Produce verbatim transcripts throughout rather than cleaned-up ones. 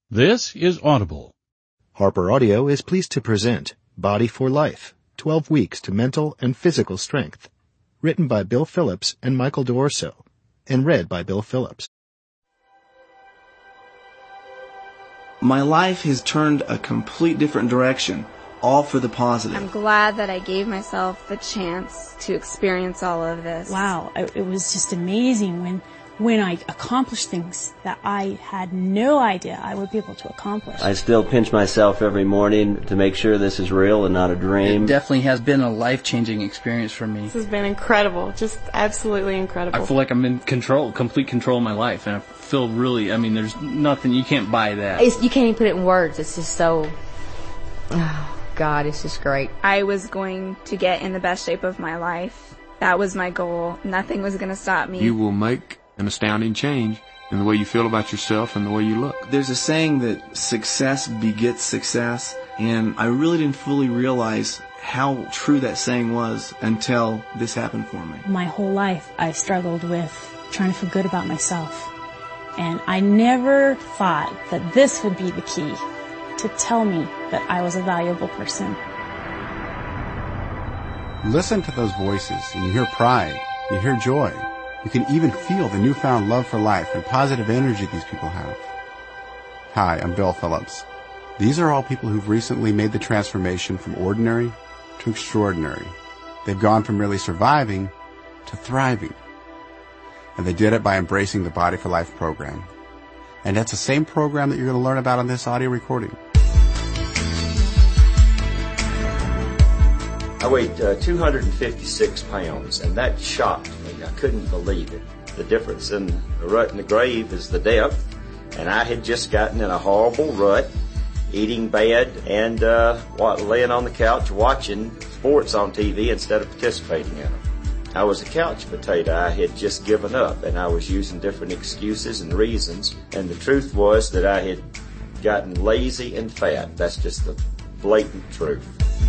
This is Audible. Harper Audio is pleased to present Body for Life, twelve Weeks to Mental and Physical Strength, written by Bill Phillips and Michael D'Orso, and read by Bill Phillips. My life has turned a complete different direction, all for the positive. I'm glad that I gave myself the chance to experience all of this. Wow, it was just amazing when when I accomplished things that I had no idea I would be able to accomplish. I still pinch myself every morning to make sure this is real and not a dream. It definitely has been a life-changing experience for me. This has been incredible, just absolutely incredible. I feel like I'm in control, complete control of my life, and I feel really, I mean, there's nothing, you can't buy that. It's, you can't even put it in words. It's just so, oh God, it's just great. I was going to get in the best shape of my life. That was my goal. Nothing was going to stop me. You will make an astounding change in the way you feel about yourself and the way you look. There's a saying that success begets success, and I really didn't fully realize how true that saying was until this happened for me. My whole life I struggled with trying to feel good about myself, and I never thought that this would be the key to tell me that I was a valuable person. Listen to those voices and you hear pride, you hear joy. You can even feel the newfound love for life and positive energy these people have. Hi, I'm Bill Phillips. These are all people who've recently made the transformation from ordinary to extraordinary. They've gone from merely surviving to thriving. And they did it by embracing the Body for Life program. And that's the same program that you're going to learn about on this audio recording. I weighed uh, two hundred fifty-six pounds, and that shocked me. I couldn't believe it. The difference in the rut and the grave is the depth, and I had just gotten in a horrible rut, eating bad, and uh, laying on the couch watching sports on T V instead of participating in them. I was a couch potato. I had just given up, and I was using different excuses and reasons, and the truth was that I had gotten lazy and fat. That's just the blatant truth.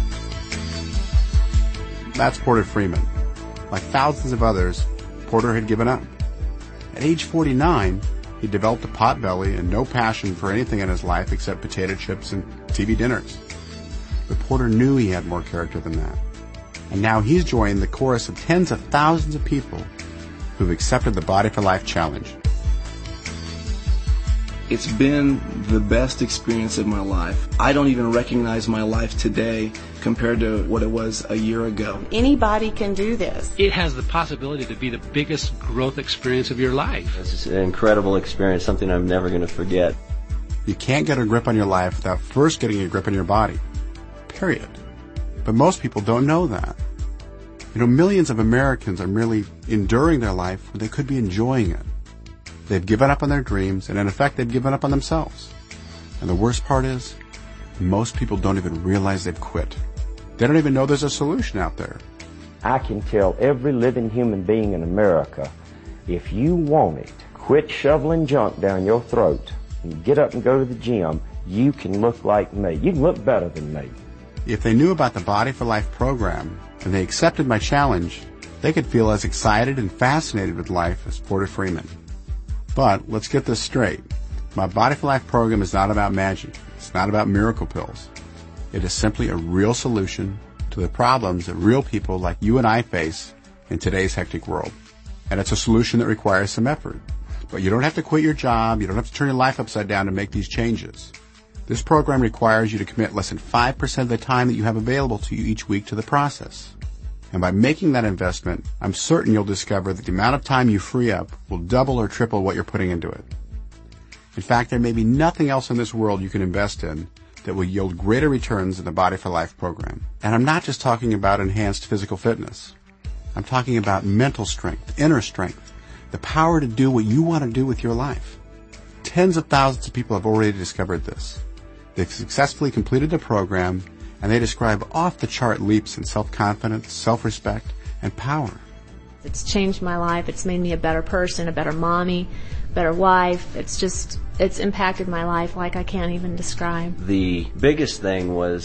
That's Porter Freeman. Like thousands of others, Porter had given up. At age forty-nine, he developed a pot belly and no passion for anything in his life except potato chips and T V dinners. But Porter knew he had more character than that. And now he's joined the chorus of tens of thousands of people who've accepted the Body for Life challenge. It's been the best experience of my life. I don't even recognize my life today compared to what it was a year ago. Anybody can do this. It has the possibility to be the biggest growth experience of your life. It's an incredible experience, something I'm never going to forget. You can't get a grip on your life without first getting a grip on your body. Period. But most people don't know that. You know, millions of Americans are merely enduring their life when they could be enjoying it. They've given up on their dreams, and in effect, they've given up on themselves. And the worst part is, most people don't even realize they've quit. They don't even know there's a solution out there. I can tell every living human being in America, if you want it, quit shoveling junk down your throat and get up and go to the gym, you can look like me. You can look better than me. If they knew about the Body for Life program and they accepted my challenge, they could feel as excited and fascinated with life as Porter Freeman. But let's get this straight. My Body for Life program is not about magic. It's not about miracle pills. It is simply a real solution to the problems that real people like you and I face in today's hectic world. And it's a solution that requires some effort. But you don't have to quit your job. You don't have to turn your life upside down to make these changes. This program requires you to commit less than five percent of the time that you have available to you each week to the process. And by making that investment, I'm certain you'll discover that the amount of time you free up will double or triple what you're putting into it. In fact, there may be nothing else in this world you can invest in that will yield greater returns than the Body for Life program. And I'm not just talking about enhanced physical fitness. I'm talking about mental strength, inner strength, the power to do what you want to do with your life. Tens of thousands of people have already discovered this. They've successfully completed the program, and they describe off-the-chart leaps in self-confidence, self-respect, and power. It's changed my life. It's made me a better person, a better mommy, better wife. It's just, it's impacted my life like I can't even describe. The biggest thing was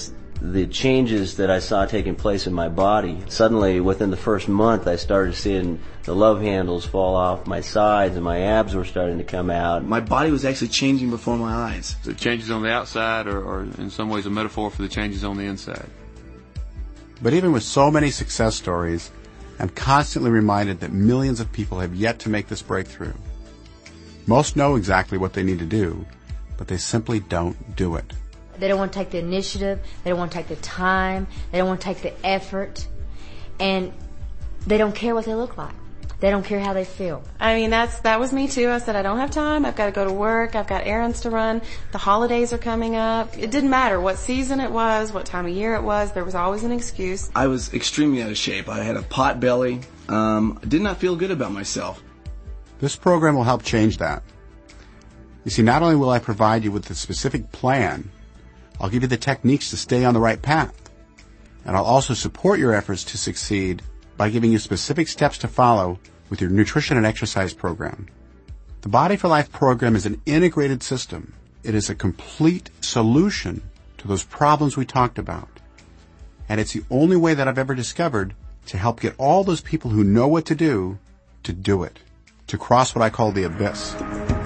the changes that I saw taking place in my body. Suddenly, within the first month, I started seeing the love handles fall off my sides and my abs were starting to come out. My body was actually changing before my eyes. The changes on the outside are, are in some ways a metaphor for the changes on the inside. But even with so many success stories, I'm constantly reminded that millions of people have yet to make this breakthrough. Most know exactly what they need to do, but they simply don't do it. They don't want to take the initiative. They don't want to take the time. They don't want to take the effort. And they don't care what they look like. They don't care how they feel. I mean, that's that was me too. I said, I don't have time. I've got to go to work. I've got errands to run. The holidays are coming up. It didn't matter what season it was, what time of year it was. There was always an excuse. I was extremely out of shape. I had a pot belly. Um, I did not feel good about myself. This program will help change that. You see, not only will I provide you with a specific plan, I'll give you the techniques to stay on the right path. And I'll also support your efforts to succeed by giving you specific steps to follow with your nutrition and exercise program. The Body for Life program is an integrated system. It is a complete solution to those problems we talked about. And it's the only way that I've ever discovered to help get all those people who know what to do to do it, to cross what I call the abyss.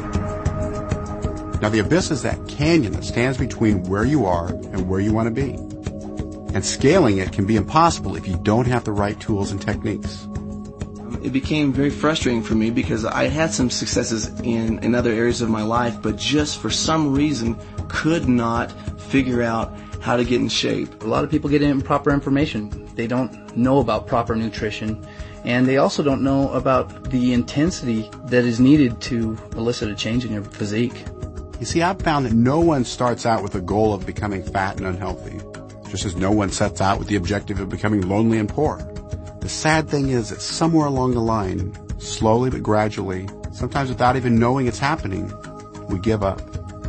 Now, the abyss is that canyon that stands between where you are and where you want to be. And scaling it can be impossible if you don't have the right tools and techniques. It became very frustrating for me because I had some successes in, in other areas of my life, but just for some reason could not figure out how to get in shape. A lot of people get improper information. They don't know about proper nutrition, and they also don't know about the intensity that is needed to elicit a change in your physique. You see, I've found that no one starts out with the goal of becoming fat and unhealthy, just as no one sets out with the objective of becoming lonely and poor. The sad thing is that somewhere along the line, slowly but gradually, sometimes without even knowing it's happening, we give up.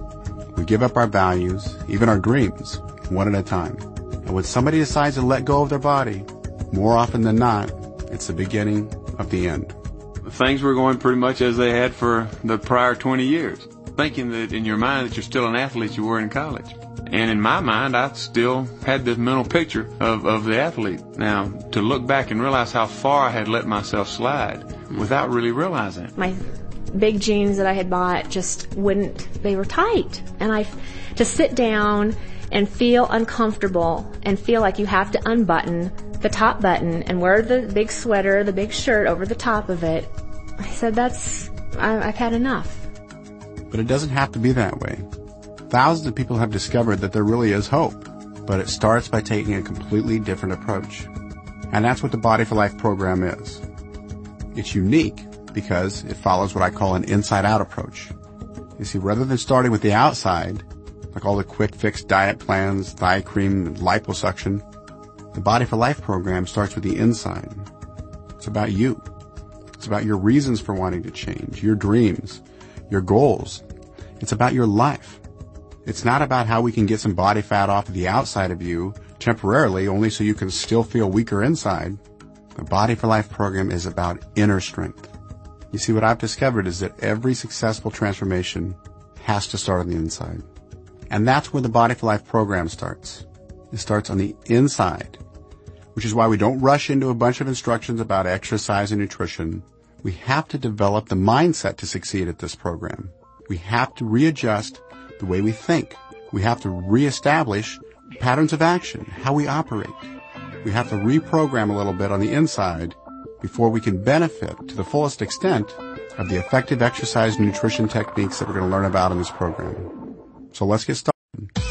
We give up our values, even our dreams, one at a time. And when somebody decides to let go of their body, more often than not, it's the beginning of the end. Things were going pretty much as they had for the prior twenty years. Thinking that in your mind that you're still an athlete you were in college. And in my mind, I still had this mental picture of, of the athlete. Now, to look back and realize how far I had let myself slide without really realizing it. My big jeans that I had bought just wouldn't, they were tight. And I, to sit down and feel uncomfortable and feel like you have to unbutton the top button and wear the big sweater, the big shirt over the top of it, I said, that's, I, I've had enough. But it doesn't have to be that way. Thousands of people have discovered that there really is hope, but it starts by taking a completely different approach. And that's what the Body for Life program is. It's unique because it follows what I call an inside-out approach. You see, rather than starting with the outside, like all the quick fix diet plans, thigh cream, and liposuction, the Body for Life program starts with the inside. It's about you. It's about your reasons for wanting to change, your dreams, your goals. It's about your life. It's not about how we can get some body fat off of the outside of you temporarily only so you can still feel weaker inside. The Body for Life program is about inner strength. You see, what I've discovered is that every successful transformation has to start on the inside. And that's where the Body for Life program starts. It starts on the inside, which is why we don't rush into a bunch of instructions about exercise and nutrition. We have to develop the mindset to succeed at this program. We have to readjust the way we think. We have to reestablish patterns of action, how we operate. We have to reprogram a little bit on the inside before we can benefit to the fullest extent of the effective exercise and nutrition techniques that we're going to learn about in this program. So let's get started.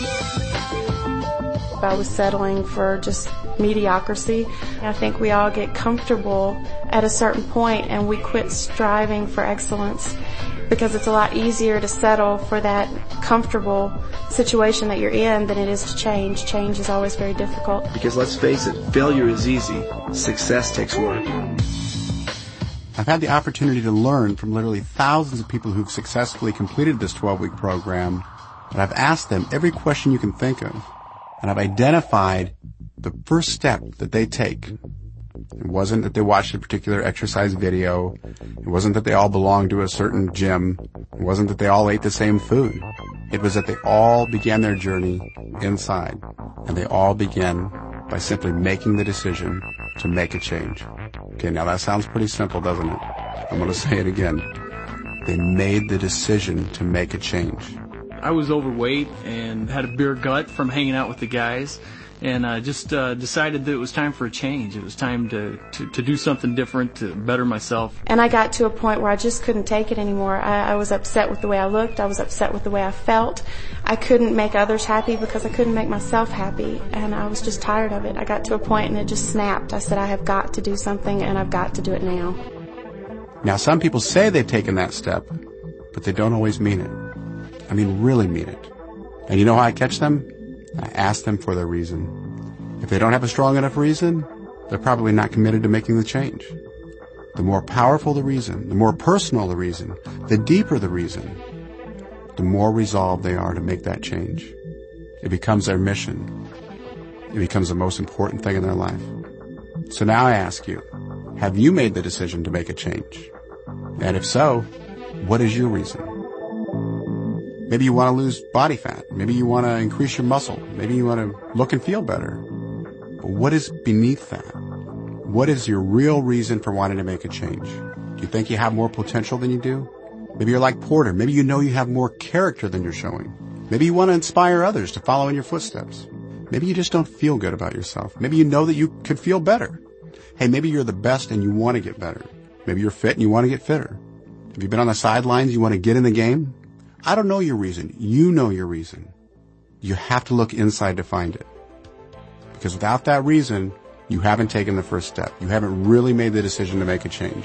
I was settling for just mediocrity. I think we all get comfortable at a certain point and we quit striving for excellence because it's a lot easier to settle for that comfortable situation that you're in than it is to change. Change is always very difficult. Because let's face it, failure is easy. Success takes work. I've had the opportunity to learn from literally thousands of people who've successfully completed this twelve-week program, and I've asked them every question you can think of. And I've identified the first step that they take It wasn't that they watched a particular exercise video. It wasn't that they all belonged to a certain gym. It wasn't that they all ate the same food. It was that they all began their journey inside, and they all began by simply making the decision to make a change. Okay, now that sounds pretty simple, doesn't it? I'm going to say it again. They made the decision to make a change. I was overweight and had a beer gut from hanging out with the guys, and I just uh, decided that it was time for a change. It was time to, to, to do something different, to better myself. And I got to a point where I just couldn't take it anymore. I, I was upset with the way I looked. I was upset with the way I felt. I couldn't make others happy because I couldn't make myself happy, and I was just tired of it. I got to a point and it just snapped. I said, I have got to do something, and I've got to do it now. Now, some people say they've taken that step, but they don't always mean it. I mean, really mean it. And you know how I catch them? I ask them for their reason. If they don't have a strong enough reason, they're probably not committed to making the change. The more powerful the reason, the more personal the reason, the deeper the reason, the more resolved they are to make that change. It becomes their mission. It becomes the most important thing in their life. So now I ask you, have you made the decision to make a change? And if so, what is your reason? Maybe you want to lose body fat. Maybe you want to increase your muscle. Maybe you want to look and feel better. But what is beneath that? What is your real reason for wanting to make a change? Do you think you have more potential than you do? Maybe you're like Porter. Maybe you know you have more character than you're showing. Maybe you want to inspire others to follow in your footsteps. Maybe you just don't feel good about yourself. Maybe you know that you could feel better. Hey, maybe you're the best and you want to get better. Maybe you're fit and you want to get fitter. Have you been on the sidelines? You want to get in the game? I don't know your reason. You know your reason. You have to look inside to find it. Because without that reason, you haven't taken the first step. You haven't really made the decision to make a change.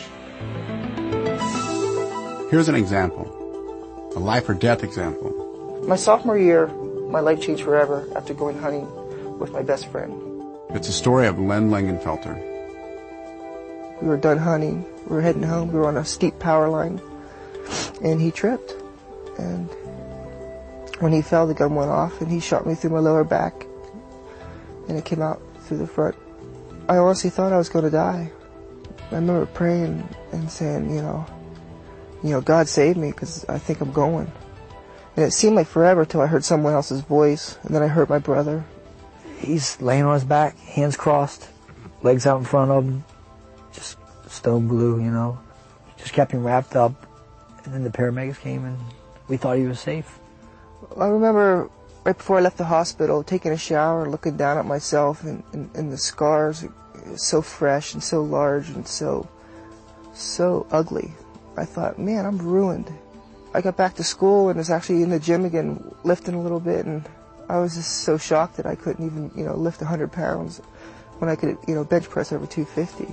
Here's an example. A life or death example. My sophomore year, my life changed forever after going hunting with my best friend. It's a story of Len Langenfelter. We were done hunting. We were heading home. We were on a steep power line. And he tripped. And when he fell, the gun went off, and he shot me through my lower back, and it came out through the front. I honestly thought I was going to die. I remember praying and saying, you know, you know, God save me, because I think I'm going. And it seemed like forever till I heard someone else's voice, and then I heard my brother. He's laying on his back, hands crossed, legs out in front of him, just stone blue, you know. Just kept him wrapped up, and then the paramedics came and we thought he was safe. I remember right before I left the hospital, taking a shower, looking down at myself, and, and, and the scars, it was so fresh and so large and so, so ugly. I thought, man, I'm ruined. I got back to school and was actually in the gym again, lifting a little bit, and I was just so shocked that I couldn't even, you know, lift one hundred pounds when I could, you know, bench press over two fifty.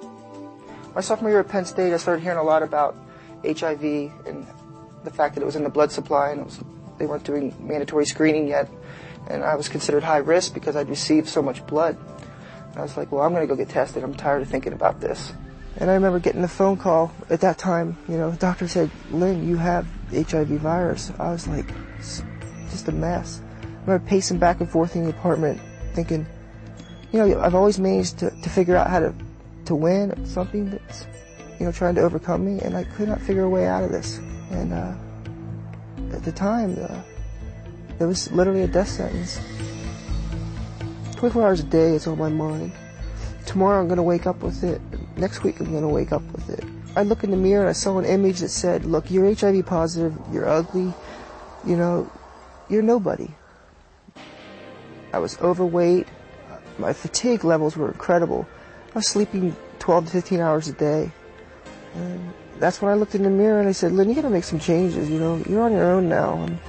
My sophomore year at Penn State, I started hearing a lot about H I V and the fact that it was in the blood supply, and it was, they weren't doing mandatory screening yet, and I was considered high risk because I'd received so much blood. And I was like, well, I'm going to go get tested. I'm tired of thinking about this. And I remember getting a phone call at that time. You know, the doctor said, Lynn, you have the H I V virus. I was like, it's just a mess. I remember pacing back and forth in the apartment thinking, you know, I've always managed to, to figure out how to, to win at something that's, you know, trying to overcome me, and I could not figure a way out of this. And uh, at the time, uh, it was literally a death sentence. twenty-four hours a day, it's on my mind. Tomorrow I'm going to wake up with it. Next week I'm going to wake up with it. I look in the mirror and I saw an image that said, look, you're H I V positive, you're ugly, you know, you're nobody. I was overweight. My fatigue levels were incredible. I was sleeping twelve to fifteen hours a day. And that's when I looked in the mirror and I said, Lynn, you gotta make some changes, you know, you're on your own now. And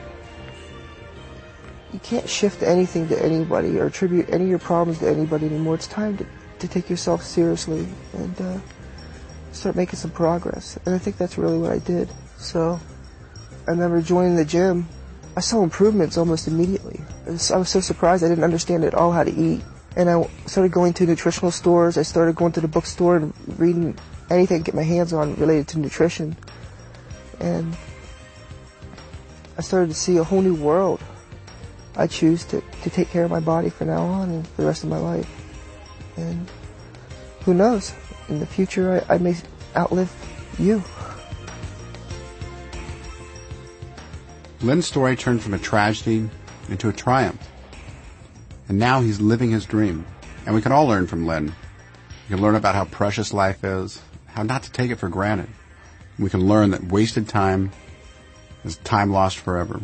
you can't shift anything to anybody or attribute any of your problems to anybody anymore. It's time to, to take yourself seriously and uh, start making some progress. And I think that's really what I did. So I remember joining the gym. I saw improvements almost immediately. I was, I was so surprised I didn't understand at all how to eat. And I started going to nutritional stores. I started going to the bookstore and reading anything I could get my hands on related to nutrition. And I started to see a whole new world. I choose to, to take care of my body from now on and for the rest of my life. And who knows? In the future, I, I may outlive you. Len's story turned from a tragedy into a triumph. And now he's living his dream. And we can all learn from Len. We can learn about how precious life is, how not to take it for granted. We can learn that wasted time is time lost forever.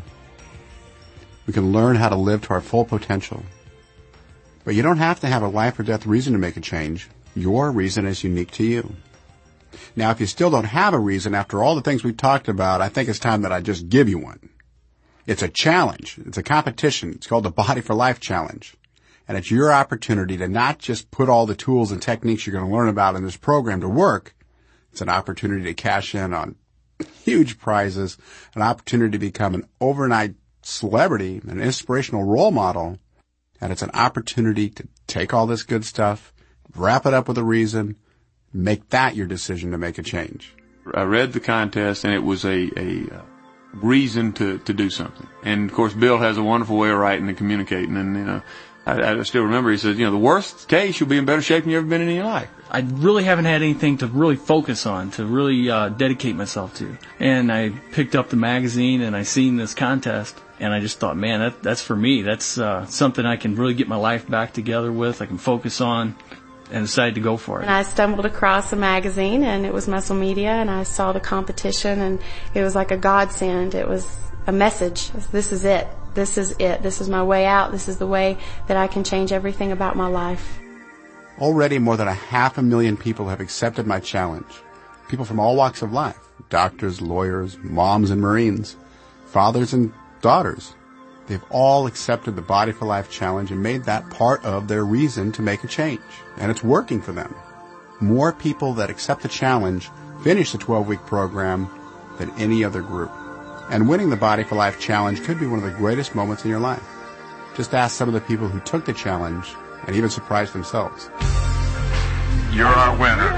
We can learn how to live to our full potential. But you don't have to have a life or death reason to make a change. Your reason is unique to you. Now, if you still don't have a reason after all the things we've talked about, I think it's time that I just give you one. It's a challenge. It's a competition. It's called the Body for Life Challenge. And it's your opportunity to not just put all the tools and techniques you're going to learn about in this program to work. It's an opportunity to cash in on huge prizes, an opportunity to become an overnight celebrity, an inspirational role model. And it's an opportunity to take all this good stuff, wrap it up with a reason, make that your decision to make a change. I read the contest, and it was a, a uh, reason to, to do something. And, of course, Bill has a wonderful way of writing and communicating. And, you know, I, I still remember he said, you know, the worst case, you'll be in better shape than you've ever been in your life. I really haven't had anything to really focus on, to really uh, dedicate myself to. And I picked up the magazine, and I seen this contest, and I just thought, man, that, that's for me. That's uh, something I can really get my life back together with, I can focus on, and decided to go for it. And I stumbled across a magazine, and it was Muscle Media, and I saw the competition, and it was like a godsend. It was a message. This is it. This is it. This is my way out. This is the way that I can change everything about my life. Already more than a half a million people have accepted my challenge. People from all walks of life. Doctors, lawyers, moms and Marines, fathers and daughters. They've all accepted the Body for Life Challenge and made that part of their reason to make a change. And it's working for them. More people that accept the challenge finish the twelve-week program than any other group. And winning the Body for Life Challenge could be one of the greatest moments in your life. Just ask some of the people who took the challenge and even surprised themselves. You're our winner.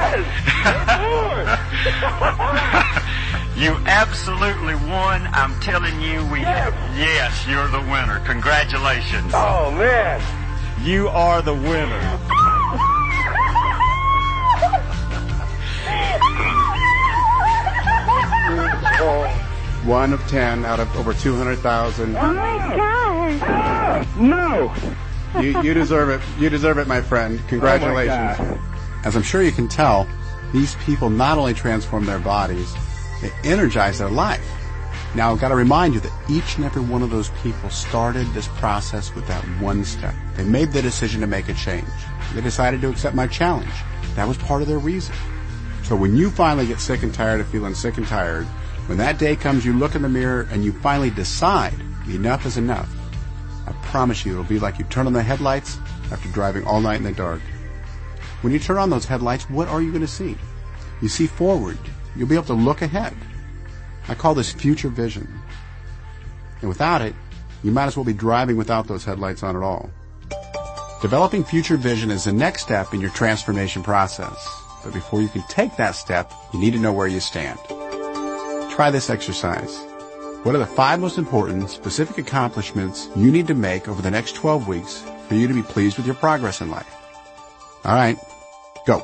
You absolutely won. I'm telling you, we have. Yes, you're the winner. Congratulations. Oh, man. You are the winner. One of ten out of over two hundred thousand. Oh, my God. No. You, you deserve it. You deserve it, my friend. Congratulations. Oh, as I'm sure you can tell, these people not only transform their bodies, they energize their life. Now, I've got to remind you that each and every one of those people started this process with that one step. They made the decision to make a change. They decided to accept my challenge. That was part of their reason. So when you finally get sick and tired of feeling sick and tired, when that day comes, you look in the mirror and you finally decide enough is enough. I promise you, it'll be like you turn on the headlights after driving all night in the dark. When you turn on those headlights, what are you going to see? You see forward. You'll be able to look ahead. I call this future vision. And without it, you might as well be driving without those headlights on at all. Developing future vision is the next step in your transformation process. But before you can take that step, you need to know where you stand. Try this exercise. What are the five most important specific accomplishments you need to make over the next twelve weeks for you to be pleased with your progress in life? All right, go.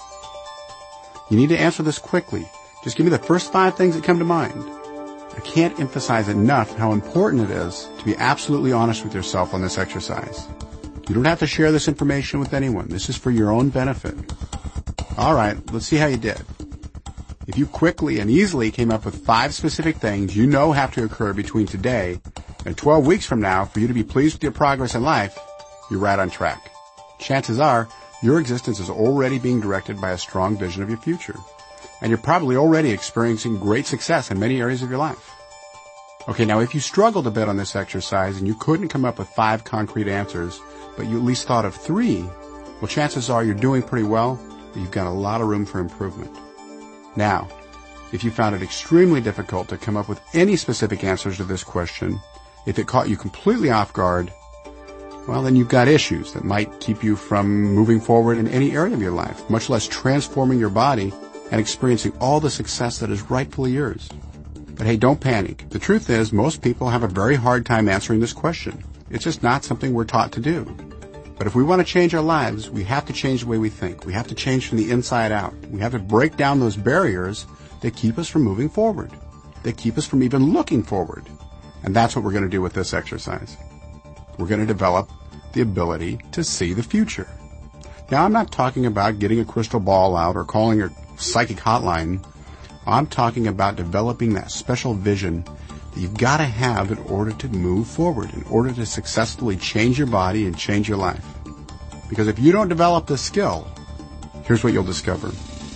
You need to answer this quickly. Just give me the first five things that come to mind. I can't emphasize enough how important it is to be absolutely honest with yourself on this exercise. You don't have to share this information with anyone. This is for your own benefit. All right, let's see how you did. If you quickly and easily came up with five specific things you know have to occur between today and twelve weeks from now for you to be pleased with your progress in life, you're right on track. Chances are, your existence is already being directed by a strong vision of your future. And you're probably already experiencing great success in many areas of your life. Okay, now if you struggled a bit on this exercise and you couldn't come up with five concrete answers, but you at least thought of three, well, chances are you're doing pretty well, but you've got a lot of room for improvement. Now, if you found it extremely difficult to come up with any specific answers to this question, if it caught you completely off guard, well, then you've got issues that might keep you from moving forward in any area of your life, much less transforming your body and experiencing all the success that is rightfully yours. But hey, don't panic. The truth is, most people have a very hard time answering this question. It's just not something we're taught to do. But if we want to change our lives, we have to change the way we think. We have to change from the inside out. We have to break down those barriers that keep us from moving forward, that keep us from even looking forward. And that's what we're going to do with this exercise. We're going to develop the ability to see the future. Now, I'm not talking about getting a crystal ball out or calling a psychic hotline. I'm talking about developing that special vision that you've got to have in order to move forward, in order to successfully change your body and change your life. Because if you don't develop this skill, here's what you'll discover.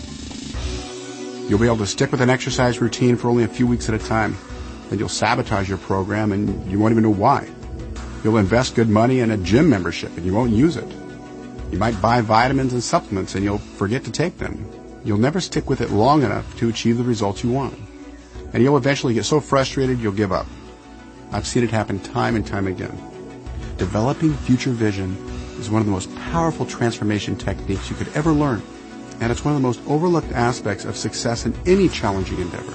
You'll be able to stick with an exercise routine for only a few weeks at a time. Then you'll sabotage your program and you won't even know why. You'll invest good money in a gym membership and you won't use it. You might buy vitamins and supplements and you'll forget to take them. You'll never stick with it long enough to achieve the results you want. And you'll eventually get so frustrated you'll give up. I've seen it happen time and time again. Developing future vision is one of the most powerful transformation techniques you could ever learn. And it's one of the most overlooked aspects of success in any challenging endeavor.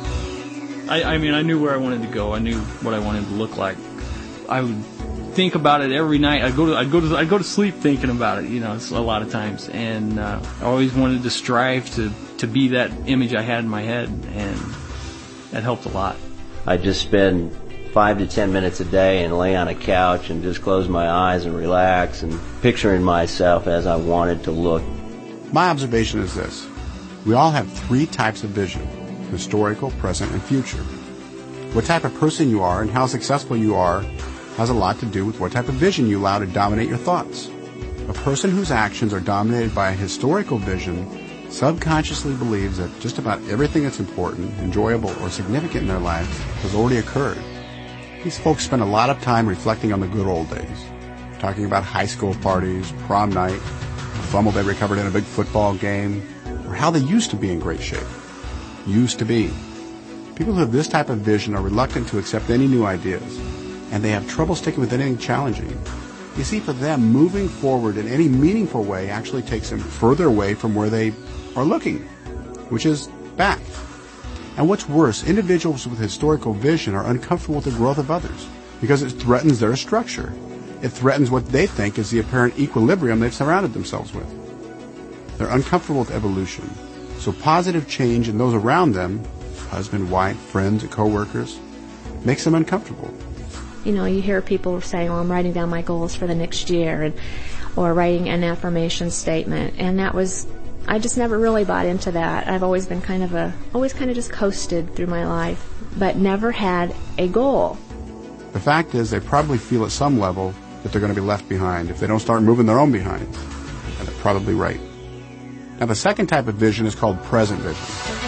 I, I mean, I knew where I wanted to go. I knew what I wanted to look like. I would think about it every night. I'd go to, I'd go to, I'd go to sleep thinking about it, you know, a lot of times. And uh, I always wanted to strive to, to be that image I had in my head, and that helped a lot. I just spend five to ten minutes a day and lay on a couch and just close my eyes and relax and picturing myself as I wanted to look. My observation is this. We all have three types of vision: historical, present, and future. What type of person you are and how successful you are has a lot to do with what type of vision you allow to dominate your thoughts. A person whose actions are dominated by a historical vision subconsciously believes that just about everything that's important, enjoyable, or significant in their lives has already occurred. These folks spend a lot of time reflecting on the good old days, talking about high school parties, prom night, a fumble they recovered in a big football game, or how they used to be in great shape. Used to be. People who have this type of vision are reluctant to accept any new ideas, and they have trouble sticking with anything challenging. You see, for them, moving forward in any meaningful way actually takes them further away from where they are looking, which is back. And what's worse, individuals with historical vision are uncomfortable with the growth of others because it threatens their structure. It threatens what they think is the apparent equilibrium they've surrounded themselves with. They're uncomfortable with evolution. So positive change in those around them, husband, wife, friends, and co-workers, makes them uncomfortable. You know, you hear people saying, "Oh, I'm writing down my goals for the next year," and or writing an affirmation statement, and that was, I just never really bought into that. I've always been kind of a, always kind of just coasted through my life, but never had a goal. The fact is, they probably feel at some level that they're going to be left behind if they don't start moving their own behinds, and they're probably right. Now, the second type of vision is called present vision.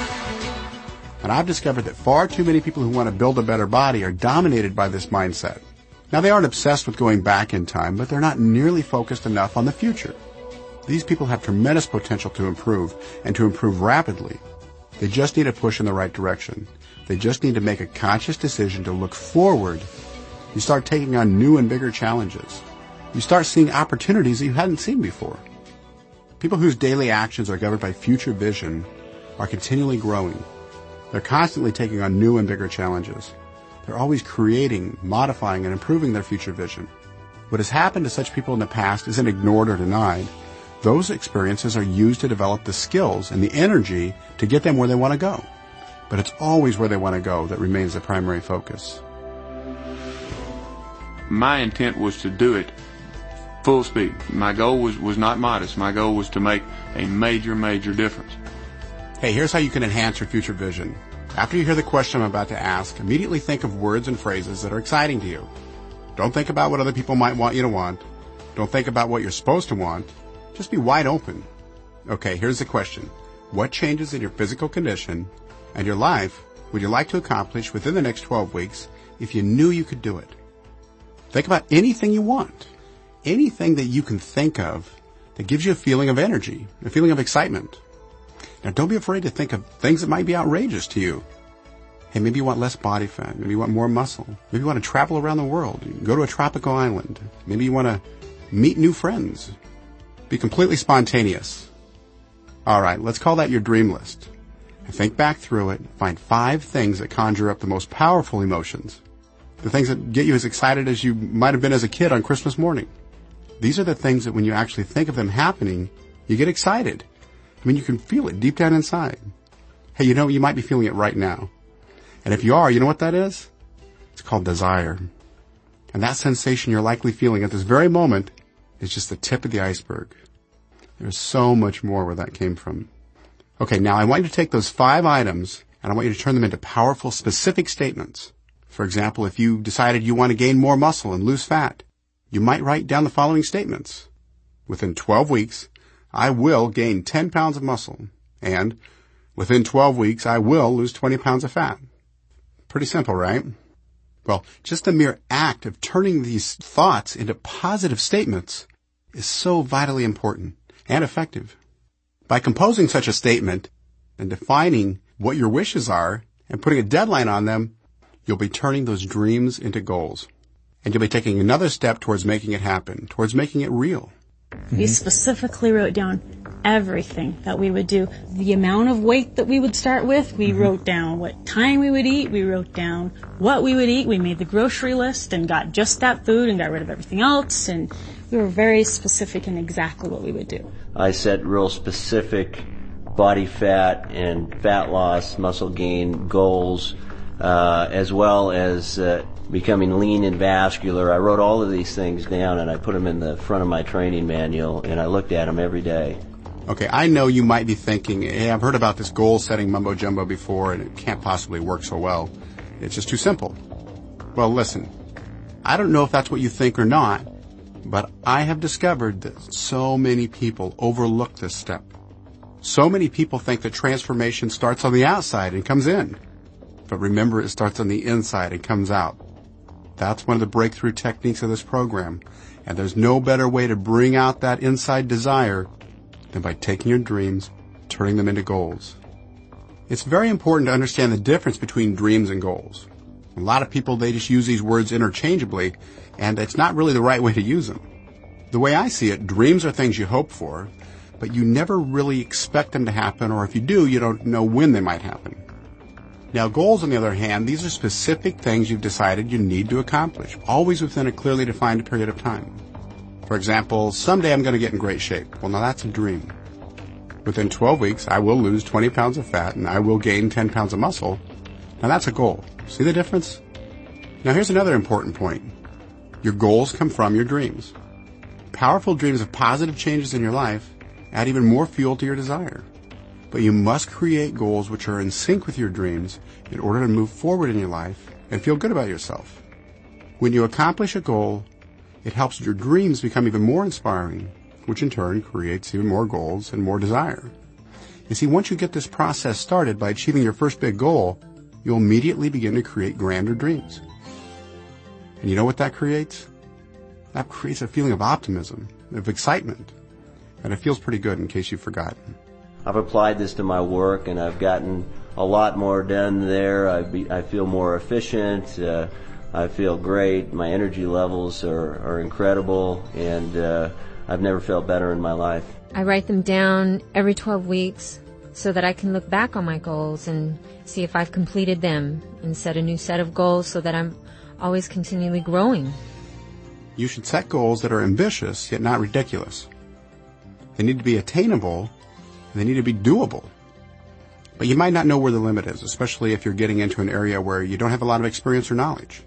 And I've discovered that far too many people who want to build a better body are dominated by this mindset. Now, they aren't obsessed with going back in time, but they're not nearly focused enough on the future. These people have tremendous potential to improve, and to improve rapidly. They just need a push in the right direction. They just need to make a conscious decision to look forward. You start taking on new and bigger challenges. You start seeing opportunities that you hadn't seen before. People whose daily actions are governed by future vision are continually growing. They're constantly taking on new and bigger challenges. They're always creating, modifying, and improving their future vision. What has happened to such people in the past isn't ignored or denied. Those experiences are used to develop the skills and the energy to get them where they want to go. But it's always where they want to go that remains the primary focus. My intent was to do it full speed. My goal was, was not modest. My goal was to make a major, major difference. Hey, here's how you can enhance your future vision. After you hear the question I'm about to ask, immediately think of words and phrases that are exciting to you. Don't think about what other people might want you to want. Don't think about what you're supposed to want. Just be wide open. Okay, here's the question. What changes in your physical condition and your life would you like to accomplish within the next twelve weeks if you knew you could do it? Think about anything you want. Anything that you can think of that gives you a feeling of energy, a feeling of excitement. Now, don't be afraid to think of things that might be outrageous to you. Hey, maybe you want less body fat. Maybe you want more muscle. Maybe you want to travel around the world. You can go to a tropical island. Maybe you want to meet new friends. Be completely spontaneous. All right, let's call that your dream list. And think back through it. Find five things that conjure up the most powerful emotions. The things that get you as excited as you might have been as a kid on Christmas morning. These are the things that when you actually think of them happening, you get excited. I mean, you can feel it deep down inside. Hey, you know, you might be feeling it right now. And if you are, you know what that is? It's called desire. And that sensation you're likely feeling at this very moment is just the tip of the iceberg. There's so much more where that came from. Okay, now I want you to take those five items and I want you to turn them into powerful, specific statements. For example, if you decided you want to gain more muscle and lose fat, you might write down the following statements. Within twelve weeks, I will gain ten pounds of muscle. And within twelve weeks, I will lose twenty pounds of fat. Pretty simple, right? Well, just the mere act of turning these thoughts into positive statements is so vitally important and effective. By composing such a statement and defining what your wishes are and putting a deadline on them, you'll be turning those dreams into goals. And you'll be taking another step towards making it happen, towards making it real. We specifically wrote down everything that we would do. The amount of weight that we would start with, we mm-hmm. wrote down what time we would eat, we wrote down what we would eat, we made the grocery list and got just that food and got rid of everything else, and we were very specific in exactly what we would do. I set real specific body fat and fat loss, muscle gain goals, uh, as well as uh, becoming lean and vascular. I wrote all of these things down and I put them in the front of my training manual and I looked at them every day. Okay, I know you might be thinking, hey, I've heard about this goal-setting mumbo-jumbo before and it can't possibly work so well. It's just too simple. Well, listen, I don't know if that's what you think or not, but I have discovered that so many people overlook this step. So many people think that transformation starts on the outside and comes in. But remember, it starts on the inside and comes out. That's one of the breakthrough techniques of this program. And there's no better way to bring out that inside desire than by taking your dreams, turning them into goals. It's very important to understand the difference between dreams and goals. A lot of people, they just use these words interchangeably, and it's not really the right way to use them. The way I see it, dreams are things you hope for, but you never really expect them to happen, or if you do, you don't know when they might happen. Now, goals, on the other hand, these are specific things you've decided you need to accomplish, always within a clearly defined period of time. For example, someday I'm going to get in great shape. Well, now that's a dream. Within twelve weeks, I will lose twenty pounds of fat and I will gain ten pounds of muscle. Now that's a goal. See the difference? Now here's another important point. Your goals come from your dreams. Powerful dreams of positive changes in your life add even more fuel to your desire. But you must create goals which are in sync with your dreams in order to move forward in your life and feel good about yourself. When you accomplish a goal, it helps your dreams become even more inspiring, which in turn creates even more goals and more desire. You see, once you get this process started by achieving your first big goal, you'll immediately begin to create grander dreams. And you know what that creates? That creates a feeling of optimism, of excitement. And it feels pretty good in case you've forgotten. I've applied this to my work and I've gotten a lot more done there. I, be, I feel more efficient. Uh, I feel great. My energy levels are, are incredible, and uh, I've never felt better in my life. I write them down every twelve weeks so that I can look back on my goals and see if I've completed them and set a new set of goals so that I'm always continually growing. You should set goals that are ambitious yet not ridiculous. They need to be attainable, and they need to be doable. But you might not know where the limit is, especially if you're getting into an area where you don't have a lot of experience or knowledge.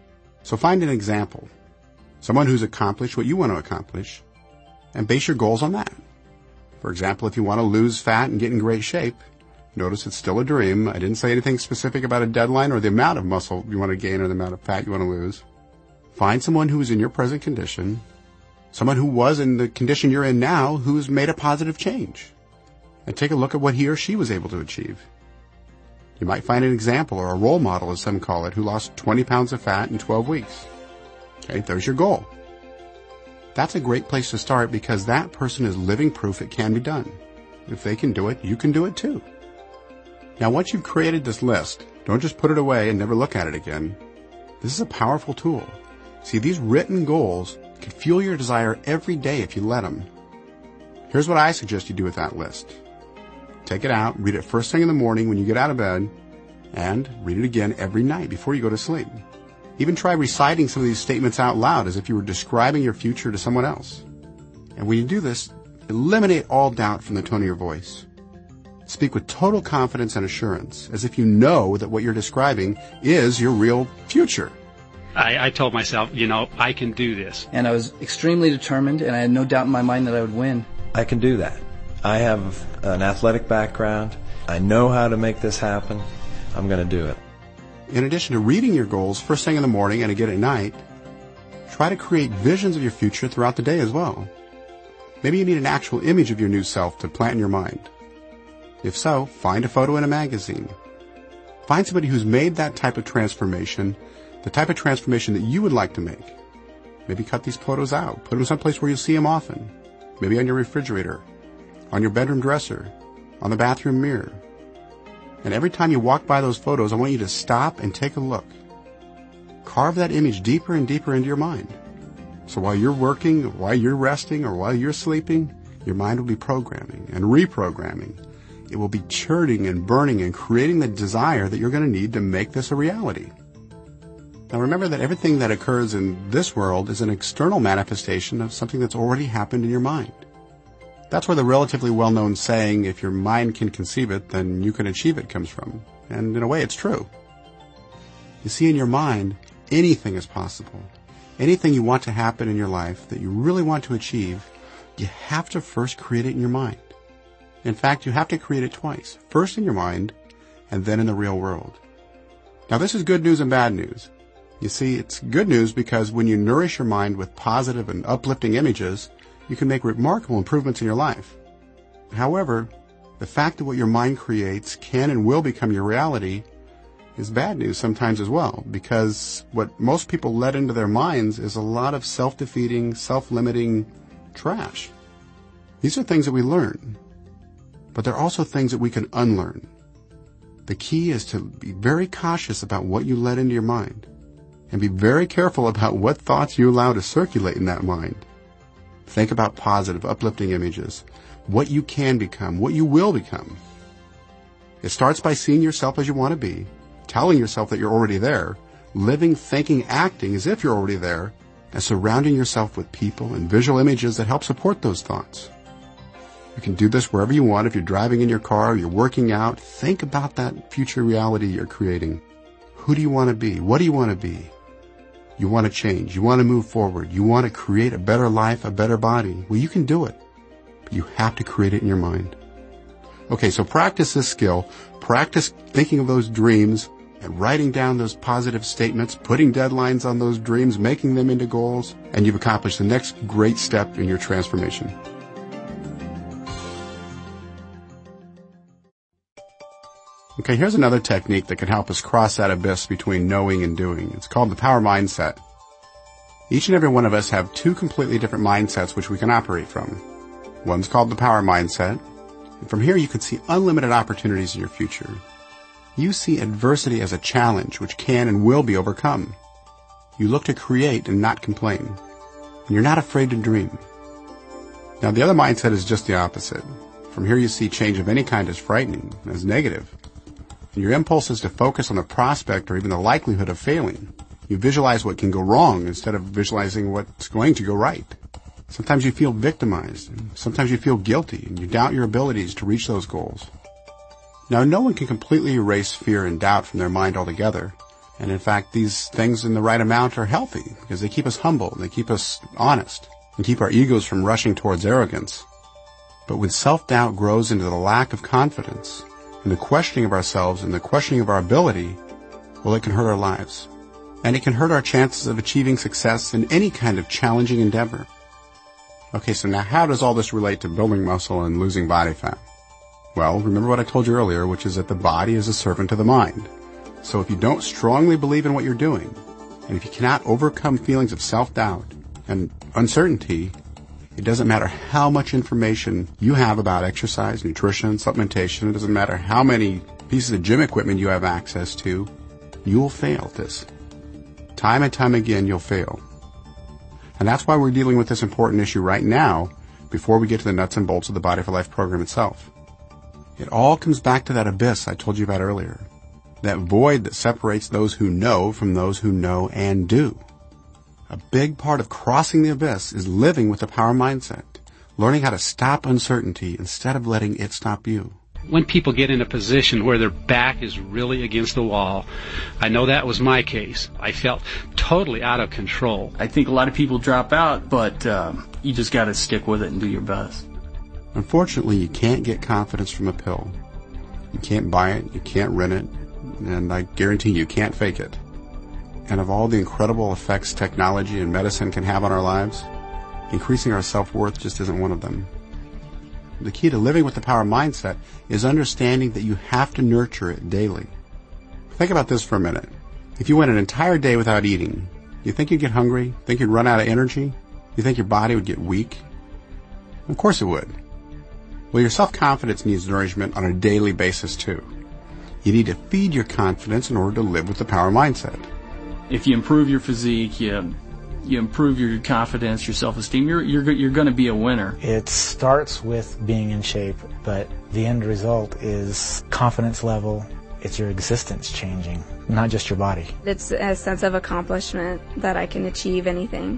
So find an example, someone who's accomplished what you want to accomplish, and base your goals on that. For example, if you want to lose fat and get in great shape, notice it's still a dream. I didn't say anything specific about a deadline or the amount of muscle you want to gain or the amount of fat you want to lose. Find someone who is in your present condition, someone who was in the condition you're in now who's made a positive change, and take a look at what he or she was able to achieve. You might find an example or a role model, as some call it, who lost twenty pounds of fat in twelve weeks. Okay, there's your goal. That's a great place to start because that person is living proof it can be done. If they can do it, you can do it too. Now, once you've created this list, don't just put it away and never look at it again. This is a powerful tool. See, these written goals can fuel your desire every day if you let them. Here's what I suggest you do with that list. Take it out, read it first thing in the morning when you get out of bed, and read it again every night before you go to sleep. Even try reciting some of these statements out loud as if you were describing your future to someone else. And when you do this, eliminate all doubt from the tone of your voice. Speak with total confidence and assurance, as if you know that what you're describing is your real future. I, I told myself, you know, I can do this. And I was extremely determined, and I had no doubt in my mind that I would win. I can do that. I have an athletic background. I know how to make this happen. I'm going to do it. In addition to reading your goals first thing in the morning and again at night, try to create visions of your future throughout the day as well. Maybe you need an actual image of your new self to plant in your mind. If so, find a photo in a magazine. Find somebody who's made that type of transformation, the type of transformation that you would like to make. Maybe cut these photos out. Put them someplace where you'll see them often. Maybe on your refrigerator, on your bedroom dresser, on the bathroom mirror. And every time you walk by those photos, I want you to stop and take a look. Carve that image deeper and deeper into your mind. So while you're working, while you're resting, or while you're sleeping, your mind will be programming and reprogramming. It will be churning and burning and creating the desire that you're going to need to make this a reality. Now remember that everything that occurs in this world is an external manifestation of something that's already happened in your mind. That's where the relatively well-known saying, if your mind can conceive it, then you can achieve it, comes from. And in a way, it's true. You see, in your mind, anything is possible. Anything you want to happen in your life that you really want to achieve, you have to first create it in your mind. In fact, you have to create it twice. First in your mind, and then in the real world. Now this is good news and bad news. You see, it's good news because when you nourish your mind with positive and uplifting images, you can make remarkable improvements in your life. However, the fact that what your mind creates can and will become your reality is bad news sometimes as well, because what most people let into their minds is a lot of self-defeating, self-limiting trash. These are things that we learn, but they're also things that we can unlearn. The key is to be very cautious about what you let into your mind, and be very careful about what thoughts you allow to circulate in that mind. Think about positive, uplifting images, what you can become, what you will become. It starts by seeing yourself as you want to be, telling yourself that you're already there, living, thinking, acting as if you're already there, and surrounding yourself with people and visual images that help support those thoughts. You can do this wherever you want. If you're driving in your car, you're working out, think about that future reality you're creating. Who do you want to be? What do you want to be? You want to change. You want to move forward. You want to create a better life, a better body. Well, you can do it, but you have to create it in your mind. Okay, so practice this skill. Practice thinking of those dreams and writing down those positive statements, putting deadlines on those dreams, making them into goals, and you've accomplished the next great step in your transformation. Okay, here's another technique that can help us cross that abyss between knowing and doing. It's called the power mindset. Each and every one of us have two completely different mindsets which we can operate from. One's called the power mindset, and from here you can see unlimited opportunities in your future. You see adversity as a challenge which can and will be overcome. You look to create and not complain, and you're not afraid to dream. Now the other mindset is just the opposite. From here you see change of any kind as frightening, as negative. And your impulse is to focus on the prospect or even the likelihood of failing. You visualize what can go wrong instead of visualizing what's going to go right. Sometimes you feel victimized. Sometimes you feel guilty, and you doubt your abilities to reach those goals. Now, no one can completely erase fear and doubt from their mind altogether. And in fact, these things in the right amount are healthy because they keep us humble, they keep us honest, and keep our egos from rushing towards arrogance. But when self-doubt grows into the lack of confidence, and the questioning of ourselves and the questioning of our ability, well, it can hurt our lives. And it can hurt our chances of achieving success in any kind of challenging endeavor. Okay, so now how does all this relate to building muscle and losing body fat? Well, remember what I told you earlier, which is that the body is a servant of the mind. So if you don't strongly believe in what you're doing, and if you cannot overcome feelings of self-doubt and uncertainty, it doesn't matter how much information you have about exercise, nutrition, supplementation. It doesn't matter how many pieces of gym equipment you have access to. You'll fail at this. Time and time again, you'll fail. And that's why we're dealing with this important issue right now before we get to the nuts and bolts of the Body for Life program itself. It all comes back to that abyss I told you about earlier. that void that separates those who know from those who know and do. A big part of crossing the abyss is living with the power mindset, learning how to stop uncertainty instead of letting it stop you. When people get in a position where their back is really against the wall, I know that was my case. I felt totally out of control. I think a lot of people drop out, but uh, you just got to stick with it and do your best. Unfortunately, you can't get confidence from a pill. You can't buy it, you can't rent it, and I guarantee you can't fake it. And of all the incredible effects technology and medicine can have on our lives, increasing our self-worth just isn't one of them. The key to living with the power mindset is understanding that you have to nurture it daily. Think about this for a minute. If you went an entire day without eating, you think you'd get hungry? Think you'd run out of energy? You think your body would get weak? Of course it would. Well, your self-confidence needs nourishment on a daily basis too. You need to feed your confidence in order to live with the power mindset. If you improve your physique, you you improve your confidence, your self-esteem, you're you're you're going to be a winner. It starts with being in shape, but the end result is confidence level. It's your existence changing, not just your body. It's a sense of accomplishment that I can achieve anything.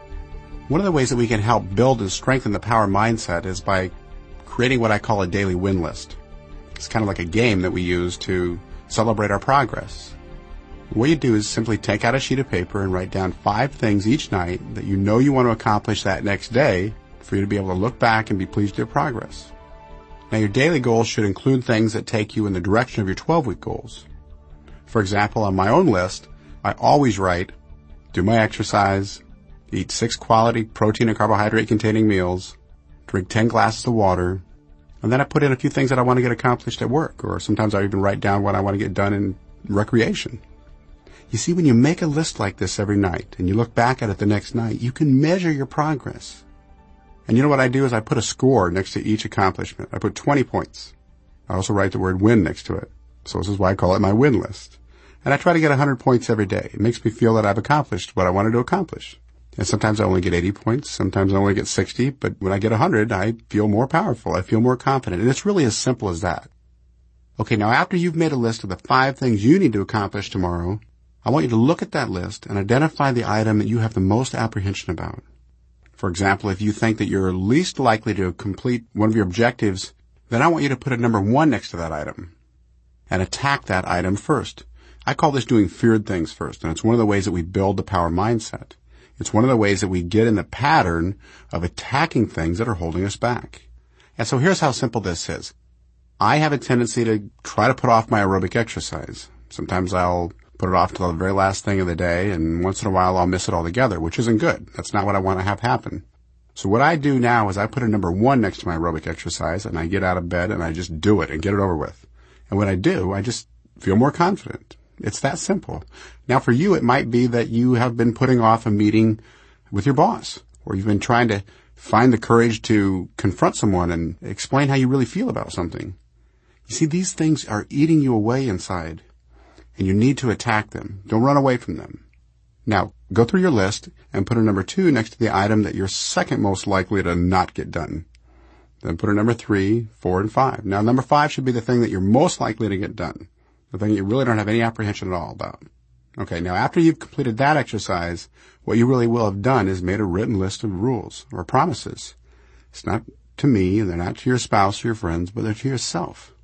One of the ways that we can help build and strengthen the power mindset is by creating what I call a daily win list. It's kind of like a game that we use to celebrate our progress. What you do is simply take out a sheet of paper and write down five things each night that you know you want to accomplish that next day for you to be able to look back and be pleased with your progress. Now, your daily goals should include things that take you in the direction of your twelve-week goals. For example, on my own list, I always write, do my exercise, eat six quality protein and carbohydrate containing meals, drink ten glasses of water, and then I put in a few things that I want to get accomplished at work, or sometimes I even write down what I want to get done in recreation. You see, when you make a list like this every night and you look back at it the next night, you can measure your progress. And you know what I do is I put a score next to each accomplishment. I put twenty points. I also write the word win next to it. So this is why I call it my win list. And I try to get one hundred points every day. It makes me feel that I've accomplished what I wanted to accomplish. And sometimes I only get eighty points. Sometimes I only get sixty. But when I get one hundred, I feel more powerful. I feel more confident. And it's really as simple as that. Okay, now after you've made a list of the five things you need to accomplish tomorrow, I want you to look at that list and identify the item that you have the most apprehension about. For example, if you think that you're least likely to complete one of your objectives, then I want you to put a number one next to that item and attack that item first. I call this doing feared things first, and it's one of the ways that we build the power mindset. It's one of the ways that we get in the pattern of attacking things that are holding us back. And so here's how simple this is. I have a tendency to try to put off my aerobic exercise. Sometimes I'll put it off till the very last thing of the day, and once in a while I'll miss it altogether, which isn't good. That's not what I want to have happen. So what I do now is I put a number one next to my aerobic exercise, and I get out of bed and I just do it and get it over with. And when I do, I just feel more confident. It's that simple. Now for you, it might be that you have been putting off a meeting with your boss, or you've been trying to find the courage to confront someone and explain how you really feel about something. You see, these things are eating you away inside, and you need to attack them. Don't run away from them. Now, go through your list and put a number two next to the item that you're second most likely to not get done. Then put a number three, four, and five. Now, number five should be the thing that you're most likely to get done, the thing you really don't have any apprehension at all about. Okay, now after you've completed that exercise, what you really will have done is made a written list of rules or promises. It's not to me, and they're not to your spouse or your friends, but they're to yourself.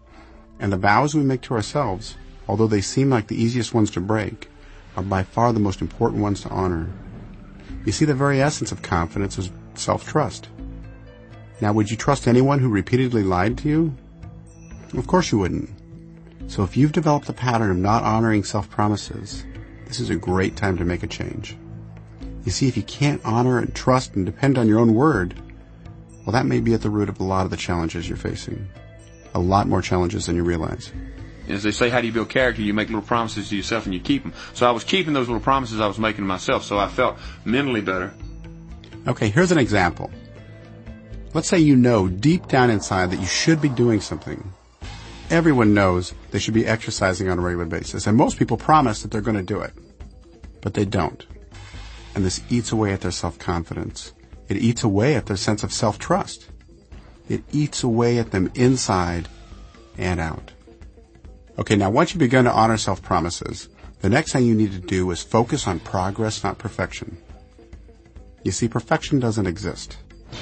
And the vows we make to ourselves, although they seem like the easiest ones to break, are by far the most important ones to honor. You see, the very essence of confidence is self-trust. Now, would you trust anyone who repeatedly lied to you? Of course you wouldn't. So if you've developed a pattern of not honoring self-promises, this is a great time to make a change. You see, if you can't honor and trust and depend on your own word, well, that may be at the root of a lot of the challenges you're facing. A lot more challenges than you realize. As they say, how do you build character? You make little promises to yourself and you keep them. So I was keeping those little promises I was making to myself, so I felt mentally better. Okay, here's an example. Let's say you know deep down inside that you should be doing something. Everyone knows they should be exercising on a regular basis, and most people promise that they're going to do it. But they don't. And this eats away at their self-confidence. It eats away at their sense of self-trust. It eats away at them inside and out. Okay, now once you've begun to honor self-promises, the next thing you need to do is focus on progress, not perfection. You see, perfection doesn't exist.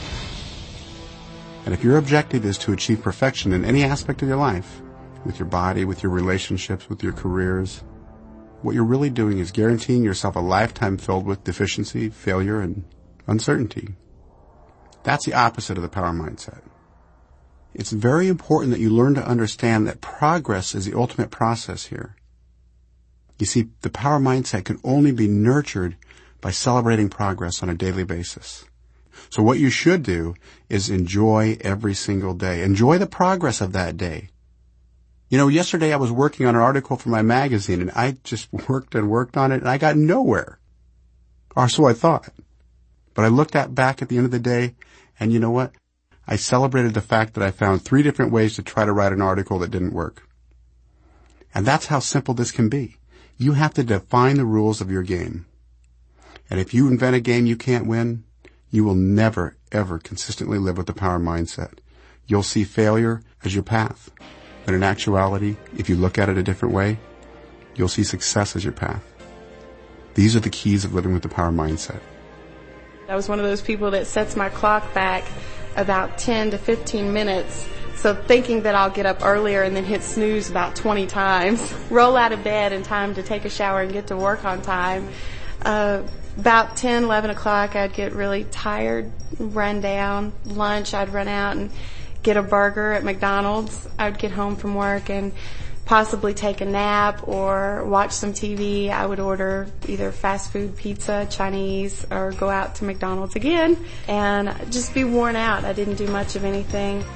And if your objective is to achieve perfection in any aspect of your life, with your body, with your relationships, with your careers, what you're really doing is guaranteeing yourself a lifetime filled with deficiency, failure, and uncertainty. That's the opposite of the power mindset. It's very important that you learn to understand that progress is the ultimate process here. You see, the power mindset can only be nurtured by celebrating progress on a daily basis. So what you should do is enjoy every single day. Enjoy the progress of that day. You know, yesterday I was working on an article for my magazine, and I just worked and worked on it, and I got nowhere. Or so I thought. But I looked at back at the end of the day, and you know what? I celebrated the fact that I found three different ways to try to write an article that didn't work. And that's how simple this can be. You have to define the rules of your game. And if you invent a game you can't win, you will never, ever consistently live with the power mindset. You'll see failure as your path. But in actuality, if you look at it a different way, you'll see success as your path. These are the keys of living with the power mindset. I was one of those people that sets my clock back about ten to fifteen minutes, so thinking that I'll get up earlier and then hit snooze about twenty times, roll out of bed in time to take a shower and get to work on time. Uh, about ten, eleven o'clock, I'd get really tired, run down. Lunch, I'd run out and get a burger at McDonald's. I would get home from work and possibly take a nap or watch some T V. I would order either fast food, pizza, Chinese, or go out to McDonald's again and just be worn out. I didn't do much of anything.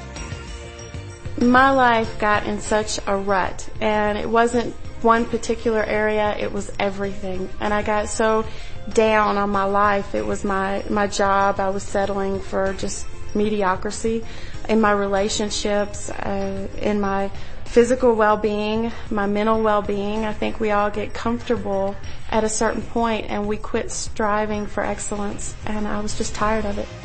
My life got in such a rut, and it wasn't one particular area, it was everything. And I got so down on my life. It was my, my job. I was settling for just mediocrity in my relationships, uh, in my physical well-being, my mental well-being. I think we all get comfortable at a certain point and we quit striving for excellence, and I was just tired of it.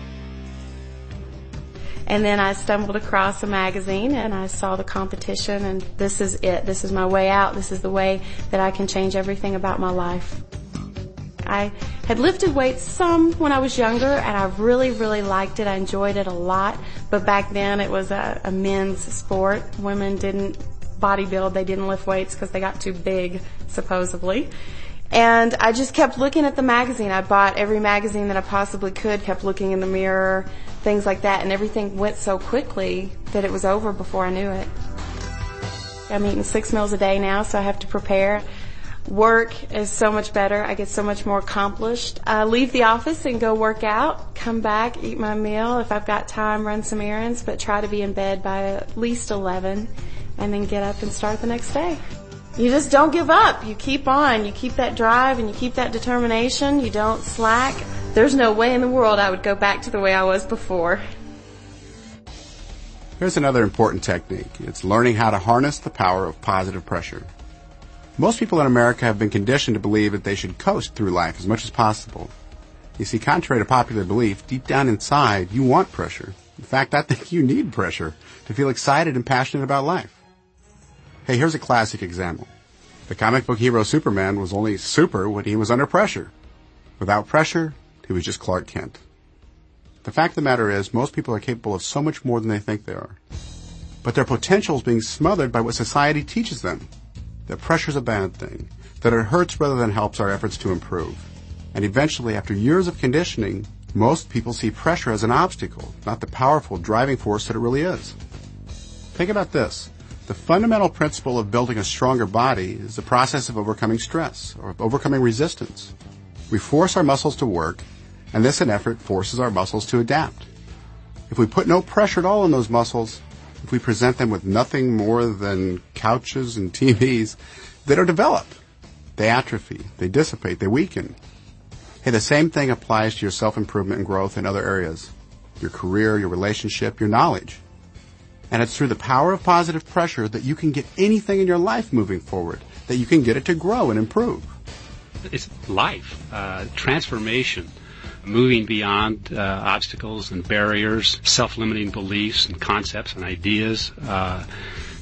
And then I stumbled across a magazine and I saw the competition, and this is it. This is my way out. This is the way that I can change everything about my life. I had lifted weights some when I was younger, and I really, really liked it. I enjoyed it a lot. But back then it was a, a men's sport. Women didn't bodybuild. They didn't lift weights because they got too big, supposedly. And I just kept looking at the magazine. I bought every magazine that I possibly could, kept looking in the mirror, things like that. And everything went so quickly that it was over before I knew it. I'm eating six meals a day now, so I have to prepare. Work is so much better. I get so much more accomplished. I leave the office and go work out, come back, eat my meal. If I've got time, run some errands, but try to be in bed by at least eleven and then get up and start the next day. You just don't give up. You keep on. You keep that drive and you keep that determination. You don't slack. There's no way in the world I would go back to the way I was before. Here's another important technique. It's learning how to harness the power of positive pressure. Most people in America have been conditioned to believe that they should coast through life as much as possible. You see, contrary to popular belief, deep down inside, you want pressure. In fact, I think you need pressure to feel excited and passionate about life. Hey, here's a classic example. The comic book hero Superman was only super when he was under pressure. Without pressure, he was just Clark Kent. The fact of the matter is, most people are capable of so much more than they think they are. But their potential is being smothered by what society teaches them. That pressure's a bad thing, that it hurts rather than helps our efforts to improve. And eventually, after years of conditioning, most people see pressure as an obstacle, not the powerful driving force that it really is. Think about this. The fundamental principle of building a stronger body is the process of overcoming stress, or of overcoming resistance. We force our muscles to work, and this in effort forces our muscles to adapt. If we put no pressure at all on those muscles, if we present them with nothing more than couches and T Vs, they don't develop. They atrophy. They dissipate. They weaken. Hey, the same thing applies to your self-improvement and growth in other areas. Your career, your relationship, your knowledge. And it's through the power of positive pressure that you can get anything in your life moving forward, that you can get it to grow and improve. It's life, uh, transformation. Moving beyond uh, obstacles and barriers, self-limiting beliefs and concepts and ideas, uh,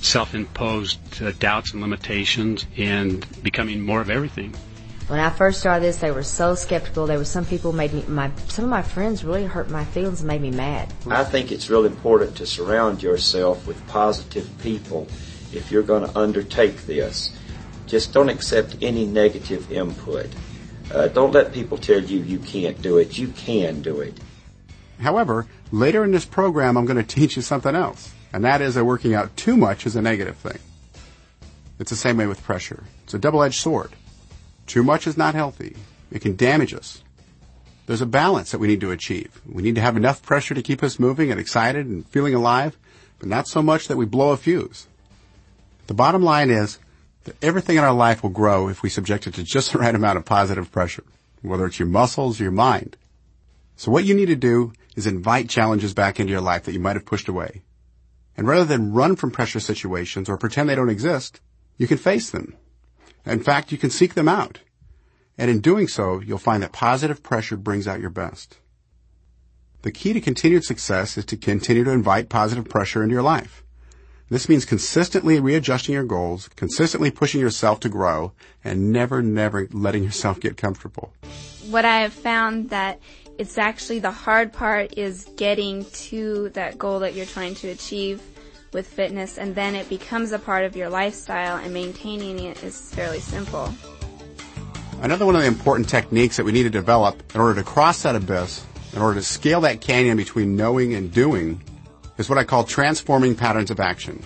self-imposed uh, doubts and limitations and becoming more of everything. When I first started this, they were so skeptical. There were some people made me, my, some of my friends really hurt my feelings and made me mad. I think it's really important to surround yourself with positive people if you're going to undertake this. Just don't accept any negative input. Uh, don't let people tell you you can't do it. You can do it. However, later in this program, I'm going to teach you something else, and that is that working out too much is a negative thing. It's the same way with pressure. It's a double-edged sword. Too much is not healthy. It can damage us. There's a balance that we need to achieve. We need to have enough pressure to keep us moving and excited and feeling alive, but not so much that we blow a fuse. The bottom line is that everything in our life will grow if we subject it to just the right amount of positive pressure, whether it's your muscles or your mind. So what you need to do is invite challenges back into your life that you might have pushed away. And rather than run from pressure situations or pretend they don't exist, you can face them. In fact, you can seek them out. And in doing so, you'll find that positive pressure brings out your best. The key to continued success is to continue to invite positive pressure into your life. This means consistently readjusting your goals, consistently pushing yourself to grow, and never, never letting yourself get comfortable. What I have found that it's actually the hard part is getting to that goal that you're trying to achieve with fitness, and then it becomes a part of your lifestyle, and maintaining it is fairly simple. Another one of the important techniques that we need to develop in order to cross that abyss, in order to scale that canyon between knowing and doing, is what I call transforming patterns of action.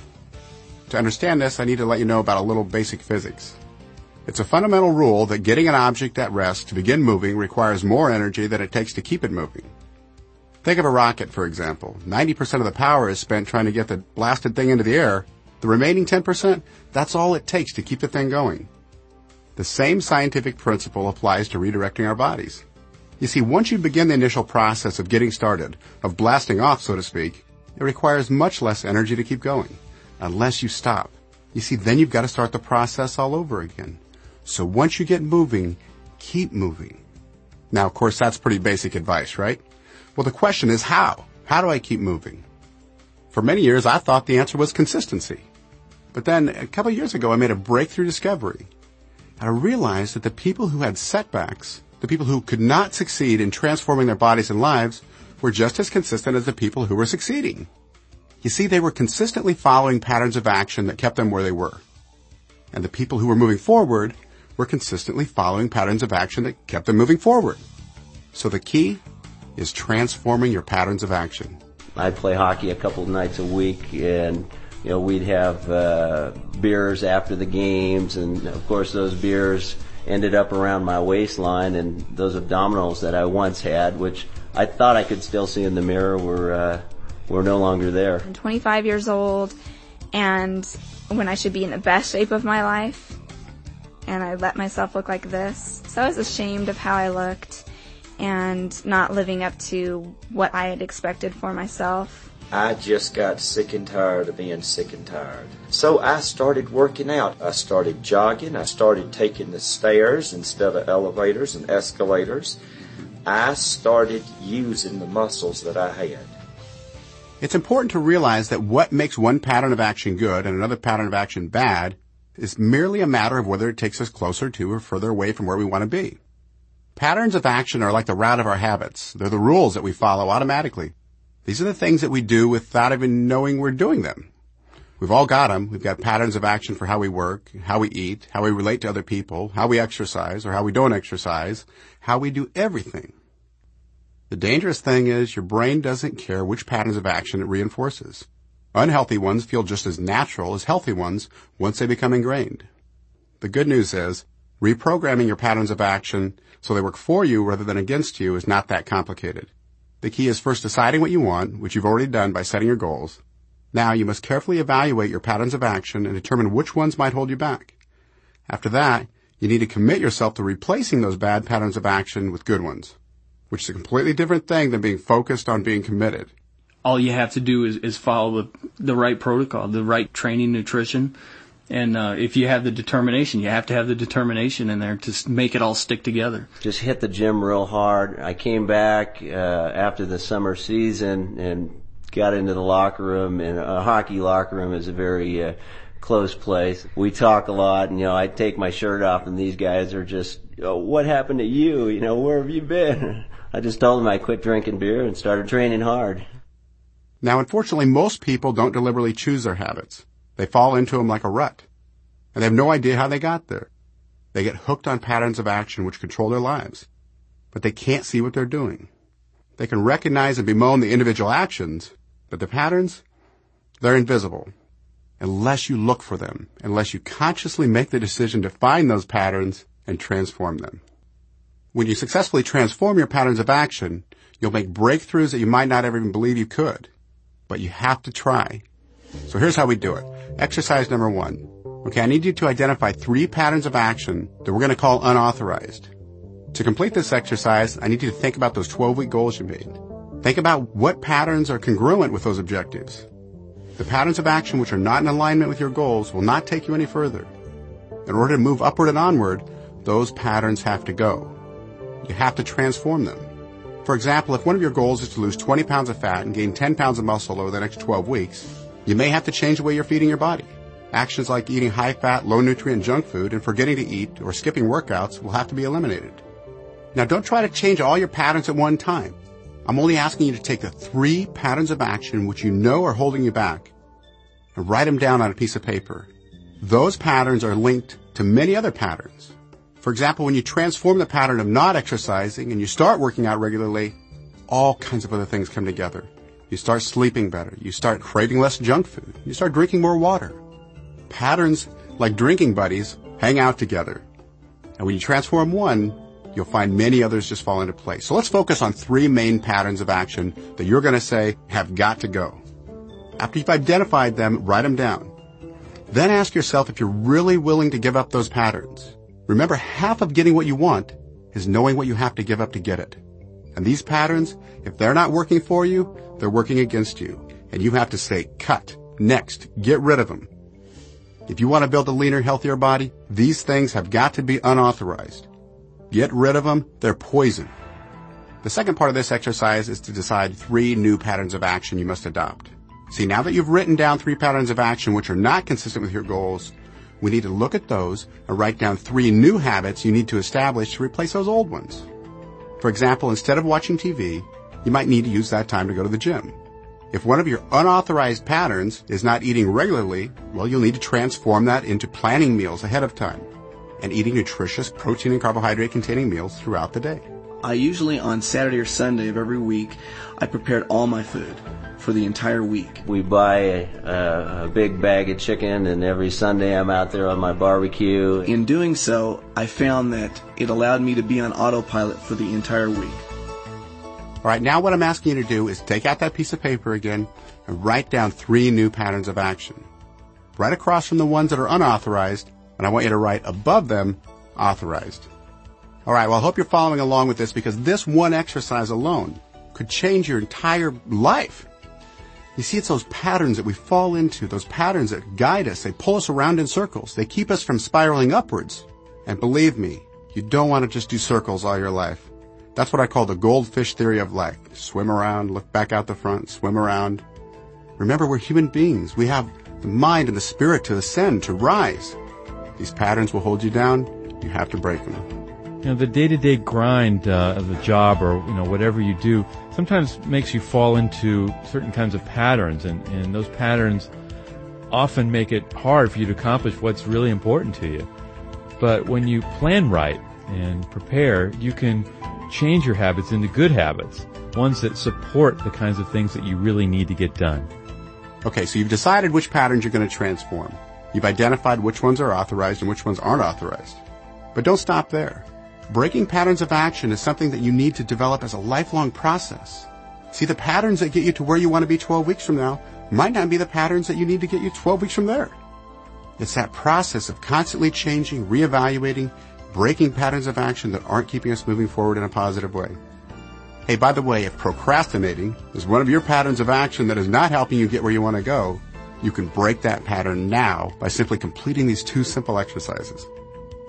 To understand this, I need to let you know about a little basic physics. It's a fundamental rule that getting an object at rest to begin moving requires more energy than it takes to keep it moving. Think of a rocket, for example. ninety percent of the power is spent trying to get the blasted thing into the air. The remaining ten percent, that's all it takes to keep the thing going. The same scientific principle applies to redirecting our bodies. You see, once you begin the initial process of getting started, of blasting off, so to speak, it requires much less energy to keep going, unless you stop. You see, then you've got to start the process all over again. So once you get moving, keep moving. Now, of course, that's pretty basic advice, right? Well, the question is how? How do I keep moving? For many years, I thought the answer was consistency. But then, a couple of years ago, I made a breakthrough discovery. I realized that the people who had setbacks, the people who could not succeed in transforming their bodies and lives, were just as consistent as the people who were succeeding. You see, they were consistently following patterns of action that kept them where they were. And the people who were moving forward were consistently following patterns of action that kept them moving forward. So the key is transforming your patterns of action. I'd play hockey a couple of nights a week, and you know we'd have uh, beers after the games, and of course those beers ended up around my waistline, and those abdominals that I once had, which I thought I could still see in the mirror, were uh, were no longer there. I'm twenty-five years old, and when I should be in the best shape of my life, and I let myself look like this. So I was ashamed of how I looked and not living up to what I had expected for myself. I just got sick and tired of being sick and tired. So I started working out. I started jogging. I started taking the stairs instead of elevators and escalators. I started using the muscles that I had. It's important to realize that what makes one pattern of action good and another pattern of action bad is merely a matter of whether it takes us closer to or further away from where we want to be. Patterns of action are like the route of our habits. They're the rules that we follow automatically. These are the things that we do without even knowing we're doing them. We've all got them. We've got patterns of action for how we work, how we eat, how we relate to other people, how we exercise or how we don't exercise, how we do everything. The dangerous thing is your brain doesn't care which patterns of action it reinforces. Unhealthy ones feel just as natural as healthy ones once they become ingrained. The good news is, reprogramming your patterns of action so they work for you rather than against you is not that complicated. The key is first deciding what you want, which you've already done by setting your goals. Now you must carefully evaluate your patterns of action and determine which ones might hold you back. After that, you need to commit yourself to replacing those bad patterns of action with good ones, which is a completely different thing than being focused on being committed. All you have to do is, is follow the, the right protocol, the right training, nutrition. And uh, if you have the determination, you have to have the determination in there to make it all stick together. Just hit the gym real hard. I came back uh, after the summer season and got into the locker room, and a hockey locker room is a very uh, close place. We talk a lot, and, you know, I take my shirt off, and these guys are just, oh, what happened to you? You know, where have you been? I just told them I quit drinking beer and started training hard. Now, unfortunately, most people don't deliberately choose their habits. They fall into them like a rut, and they have no idea how they got there. They get hooked on patterns of action which control their lives, but they can't see what they're doing. They can recognize and bemoan the individual actions, but the patterns, they're invisible. Unless you look for them, unless you consciously make the decision to find those patterns and transform them. When you successfully transform your patterns of action, you'll make breakthroughs that you might not ever even believe you could. But you have to try. So here's how we do it. Exercise number one. Okay, I need you to identify three patterns of action that we're going to call unauthorized. To complete this exercise, I need you to think about those twelve-week goals you made. Think about what patterns are congruent with those objectives. The patterns of action which are not in alignment with your goals will not take you any further. In order to move upward and onward, those patterns have to go. You have to transform them. For example, if one of your goals is to lose twenty pounds of fat and gain ten pounds of muscle over the next twelve weeks, you may have to change the way you're feeding your body. Actions like eating high-fat, low-nutrient junk food and forgetting to eat or skipping workouts will have to be eliminated. Now, don't try to change all your patterns at one time. I'm only asking you to take the three patterns of action which you know are holding you back and write them down on a piece of paper. Those patterns are linked to many other patterns. For example, when you transform the pattern of not exercising and you start working out regularly, all kinds of other things come together. You start sleeping better. You start craving less junk food. You start drinking more water. Patterns like drinking buddies hang out together. And when you transform one, you'll find many others just fall into place. So let's focus on three main patterns of action that you're going to say have got to go. After you've identified them, write them down. Then ask yourself if you're really willing to give up those patterns. Remember, half of getting what you want is knowing what you have to give up to get it. And these patterns, if they're not working for you, they're working against you. And you have to say, cut, next, get rid of them. If you want to build a leaner, healthier body, these things have got to be unauthorized. Get rid of them, they're poison. The second part of this exercise is to decide three new patterns of action you must adopt. See, now that you've written down three patterns of action which are not consistent with your goals, we need to look at those and write down three new habits you need to establish to replace those old ones. For example, instead of watching T V, you might need to use that time to go to the gym. If one of your unauthorized patterns is not eating regularly, well, you'll need to transform that into planning meals ahead of time and eating nutritious protein and carbohydrate containing meals throughout the day. I usually on Saturday or Sunday of every week, I prepared all my food for the entire week. We buy a, a, a big bag of chicken, and every Sunday I'm out there on my barbecue. In doing so, I found that it allowed me to be on autopilot for the entire week. All right, now what I'm asking you to do is take out that piece of paper again and write down three new patterns of action. Right across from the ones that are unauthorized, and I want you to write above them, authorized. All right, well, I hope you're following along with this, because this one exercise alone could change your entire life. You see, it's those patterns that we fall into, those patterns that guide us. They pull us around in circles. They keep us from spiraling upwards. And believe me, you don't want to just do circles all your life. That's what I call the goldfish theory of life. Swim around, look back out the front, swim around. Remember, we're human beings. We have the mind and the spirit to ascend, to rise. These patterns will hold you down. You have to break them. You know, the day-to-day grind uh, of the job, or you know, whatever you do, sometimes makes you fall into certain kinds of patterns, and, and those patterns often make it hard for you to accomplish what's really important to you. But when you plan right and prepare, you can change your habits into good habits, ones that support the kinds of things that you really need to get done. Okay, so you've decided which patterns you're going to transform. You've identified which ones are authorized and which ones aren't authorized. But don't stop there. Breaking patterns of action is something that you need to develop as a lifelong process. See, the patterns that get you to where you want to be twelve weeks from now might not be the patterns that you need to get you twelve weeks from there. It's that process of constantly changing, reevaluating, breaking patterns of action that aren't keeping us moving forward in a positive way. Hey, by the way, if procrastinating is one of your patterns of action that is not helping you get where you want to go, you can break that pattern now by simply completing these two simple exercises.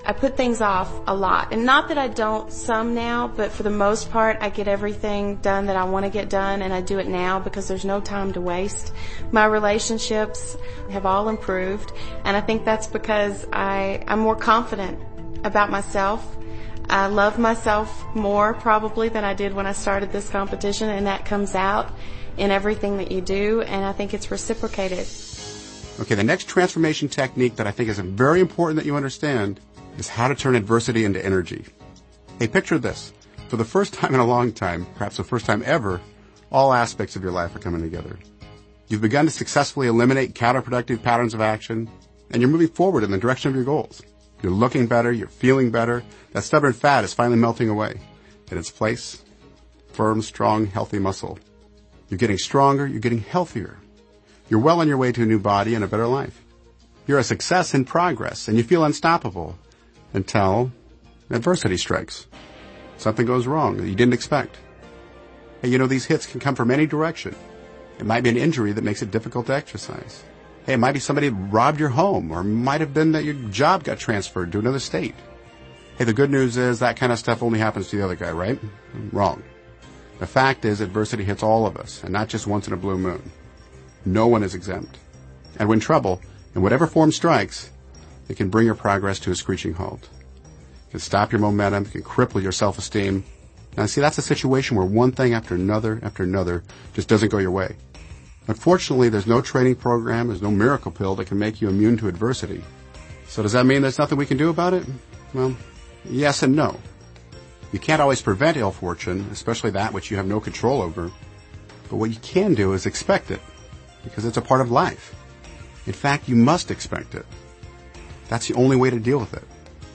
I put things off a lot. And not that I don't some now, but for the most part, I get everything done that I want to get done, and I do it now because there's no time to waste. My relationships have all improved, and I think that's because I, I'm more confident about myself. I love myself more probably than I did when I started this competition, and that comes out in everything that you do, and I think it's reciprocated. Okay, the next transformation technique that I think is very important that you understand is how to turn adversity into energy. Hey, picture this. For the first time in a long time, perhaps the first time ever, all aspects of your life are coming together. You've begun to successfully eliminate counterproductive patterns of action, and you're moving forward in the direction of your goals. You're looking better, you're feeling better. That stubborn fat is finally melting away. In its place, firm, strong, healthy muscle. You're getting stronger, you're getting healthier. You're well on your way to a new body and a better life. You're a success in progress, and you feel unstoppable until adversity strikes. Something goes wrong that you didn't expect. Hey, you know, these hits can come from any direction. It might be an injury that makes it difficult to exercise. Hey, it might be somebody robbed your home, or it might have been that your job got transferred to another state. Hey, the good news is that kind of stuff only happens to the other guy, right? Wrong. The fact is adversity hits all of us, and not just once in a blue moon. No one is exempt. And when trouble, in whatever form strikes, it can bring your progress to a screeching halt. It can stop your momentum, it can cripple your self-esteem. Now, see, that's a situation where one thing after another after another just doesn't go your way. Unfortunately, there's no training program, there's no miracle pill that can make you immune to adversity. So does that mean there's nothing we can do about it? Well, yes and no. You can't always prevent ill fortune, especially that which you have no control over. But what you can do is expect it, because it's a part of life. In fact, you must expect it. That's the only way to deal with it.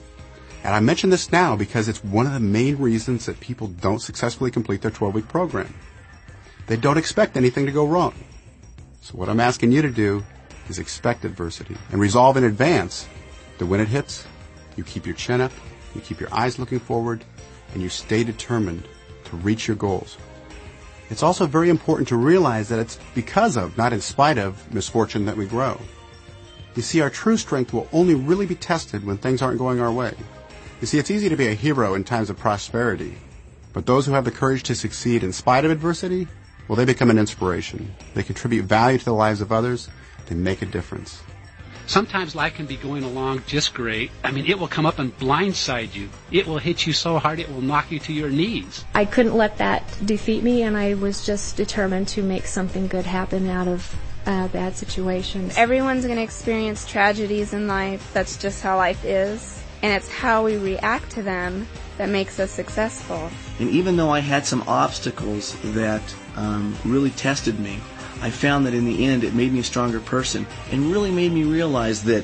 And I mention this now because it's one of the main reasons that people don't successfully complete their twelve-week program. They don't expect anything to go wrong. So what I'm asking you to do is expect adversity and resolve in advance that when it hits, you keep your chin up, you keep your eyes looking forward, and you stay determined to reach your goals. It's also very important to realize that it's because of, not in spite of, misfortune that we grow. You see, our true strength will only really be tested when things aren't going our way. You see, it's easy to be a hero in times of prosperity, but those who have the courage to succeed in spite of adversity, well, they become an inspiration. They contribute value to the lives of others. They make a difference. Sometimes life can be going along just great. I mean, it will come up and blindside you. It will hit you so hard it will knock you to your knees. I couldn't let that defeat me, and I was just determined to make something good happen out of uh, bad situations. Everyone's going to experience tragedies in life. That's just how life is. And it's how we react to them that makes us successful. And even though I had some obstacles that um, really tested me, I found that in the end it made me a stronger person and really made me realize that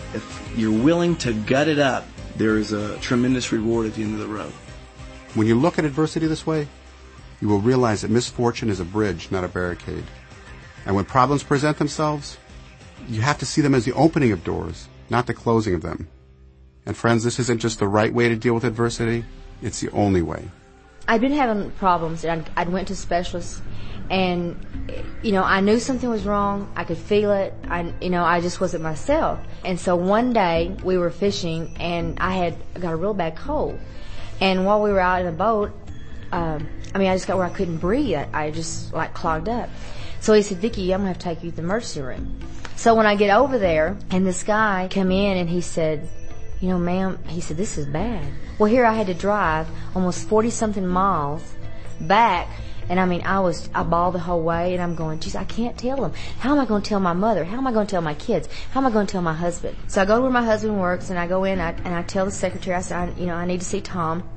if you're willing to gut it up, there is a tremendous reward at the end of the road. When you look at adversity this way, you will realize that misfortune is a bridge, not a barricade. And when problems present themselves, you have to see them as the opening of doors, not the closing of them. And friends, this isn't just the right way to deal with adversity, it's the only way. I'd been having problems, and I'd, I'd went to specialists, and, you know, I knew something was wrong. I could feel it. I, you know, I just wasn't myself. And so one day we were fishing, and I had got a real bad cold. And while we were out in a boat, um, I mean, I just got where I couldn't breathe. I, I just, like, clogged up. So he said, Vicki, I'm going to have to take you to the emergency room. So when I get over there, and this guy come in, and he said, you know, ma'am, he said, this is bad. Well, here I had to drive almost forty-something miles back, and I mean, I was, I bawled the whole way, and I'm going, geez, I can't tell them. How am I going to tell my mother? How am I going to tell my kids? How am I going to tell my husband? So I go to where my husband works, and I go in, I, and I tell the secretary, I said, I, you know, I need to see Tom.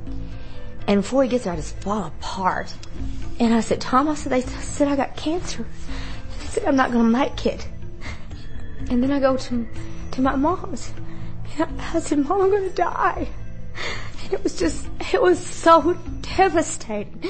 And before he gets there, I just fall apart. And I said, Tom, I said, they said I got cancer. They said I'm not going to make it. And then I go to, to my mom's. I said, Mom, I'm going to die. And it was just, it was so devastating.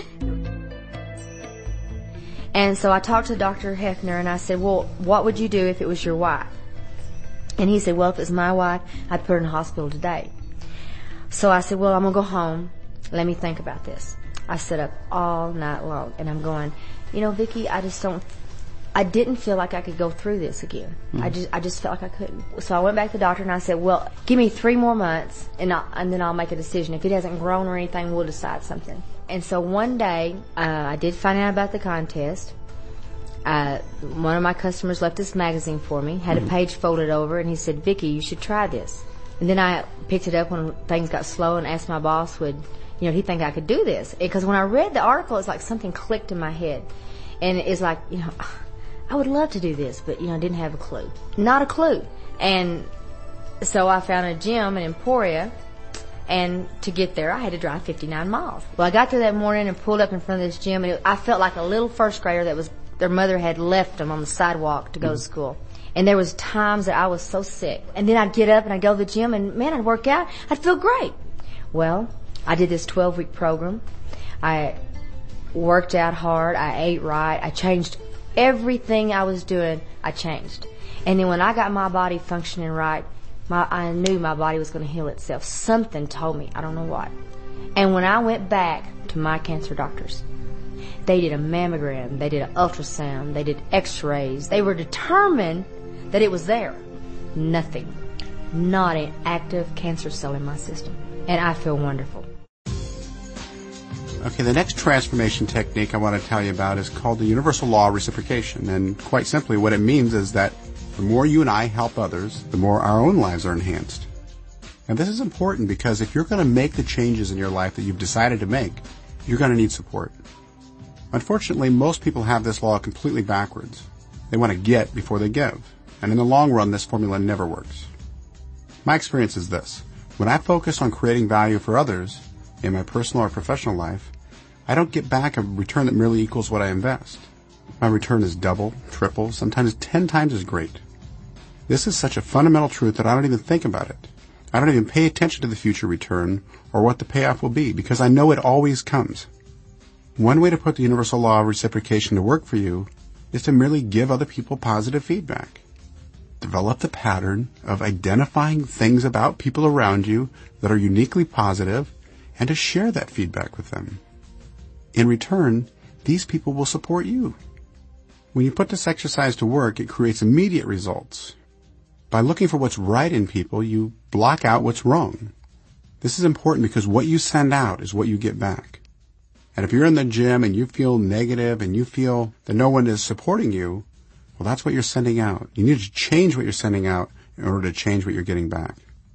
And so I talked to Doctor Hefner, and I said, well, what would you do if it was your wife? And he said, well, if it was my wife, I'd put her in the hospital today. So I said, well, I'm going to go home. Let me think about this. I sat up all night long, and I'm going, you know, Vicki, I just don't, I didn't feel like I could go through this again. Mm-hmm. I just I just felt like I couldn't. So I went back to the doctor and I said, well, give me three more months and, I'll, and then I'll make a decision. If it hasn't grown or anything, we'll decide something. And so one day, uh, I did find out about the contest. Uh, one of my customers left this magazine for me, had mm-hmm. a page folded over, and he said, Vicki, you should try this. And then I picked it up when things got slow and asked my boss, would, you know, he think I could do this? Because when I read the article, it's like something clicked in my head. And it's like, you know, I would love to do this, but, you know, I didn't have a clue. Not a clue. And so I found a gym in Emporia, and to get there, I had to drive fifty-nine miles. Well, I got there that morning and pulled up in front of this gym, and it, I felt like a little first grader that was, their mother had left them on the sidewalk to go to school. And there was times that I was so sick. And then I'd get up and I'd go to the gym, and man, I'd work out. I'd feel great. Well, I did this twelve-week program. I worked out hard. I ate right. I changed everything I was doing. I changed. And then when I got my body functioning right, my, I knew my body was going to heal itself. Something told me. I don't know what. And when I went back to my cancer doctors, they did a mammogram. They did an ultrasound. They did x-rays. They were determined that it was there. Nothing. Not an active cancer cell in my system. And I feel wonderful. Okay, the next transformation technique I want to tell you about is called the universal law of reciprocation. And quite simply, what it means is that the more you and I help others, the more our own lives are enhanced. And this is important because if you're going to make the changes in your life that you've decided to make, you're going to need support. Unfortunately, most people have this law completely backwards. They want to get before they give. And in the long run, this formula never works. My experience is this. When I focus on creating value for others, in my personal or professional life, I don't get back a return that merely equals what I invest. My return is double, triple, sometimes ten times as great. This is such a fundamental truth that I don't even think about it. I don't even pay attention to the future return or what the payoff will be because I know it always comes. One way to put the universal law of reciprocation to work for you is to merely give other people positive feedback. Develop the pattern of identifying things about people around you that are uniquely positive and to share that feedback with them. In return, these people will support you. When you put this exercise to work, it creates immediate results. By looking for what's right in people, you block out what's wrong. This is important because what you send out is what you get back. And if you're in the gym and you feel negative and you feel that no one is supporting you, well, that's what you're sending out. You need to change what you're sending out in order to change what you're getting back.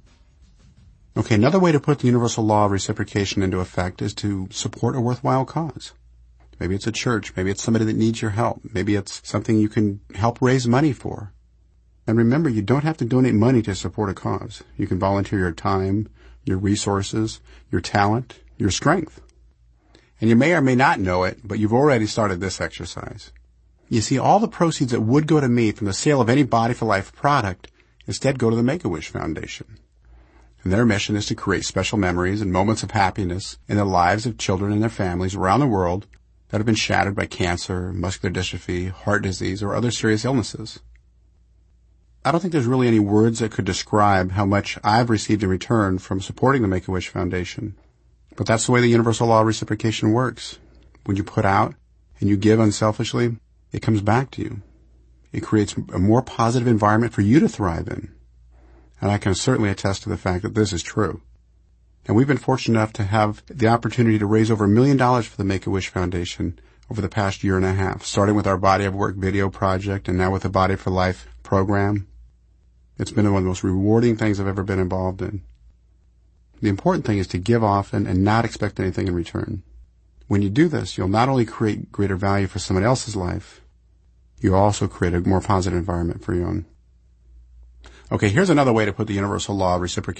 Okay, another way to put the universal law of reciprocation into effect is to support a worthwhile cause. Maybe it's a church. Maybe it's somebody that needs your help. Maybe it's something you can help raise money for. And remember, you don't have to donate money to support a cause. You can volunteer your time, your resources, your talent, your strength. And you may or may not know it, but you've already started this exercise. You see, all the proceeds that would go to me from the sale of any Body for Life product instead go to the Make-A-Wish Foundation. And their mission is to create special memories and moments of happiness in the lives of children and their families around the world that have been shattered by cancer, muscular dystrophy, heart disease, or other serious illnesses. I don't think there's really any words that could describe how much I've received in return from supporting the Make-A-Wish Foundation. But that's the way the universal law of reciprocation works. When you put out and you give unselfishly, it comes back to you. It creates a more positive environment for you to thrive in. And I can certainly attest to the fact that this is true. And we've been fortunate enough to have the opportunity to raise over a million dollars for the Make-A-Wish Foundation over the past year and a half, starting with our Body of Work video project and now with the Body for Life program. It's been one of the most rewarding things I've ever been involved in. The important thing is to give often and not expect anything in return. When you do this, you'll not only create greater value for someone else's life, you also create a more positive environment for your own. Okay, here's another way to put the universal law of reciprocation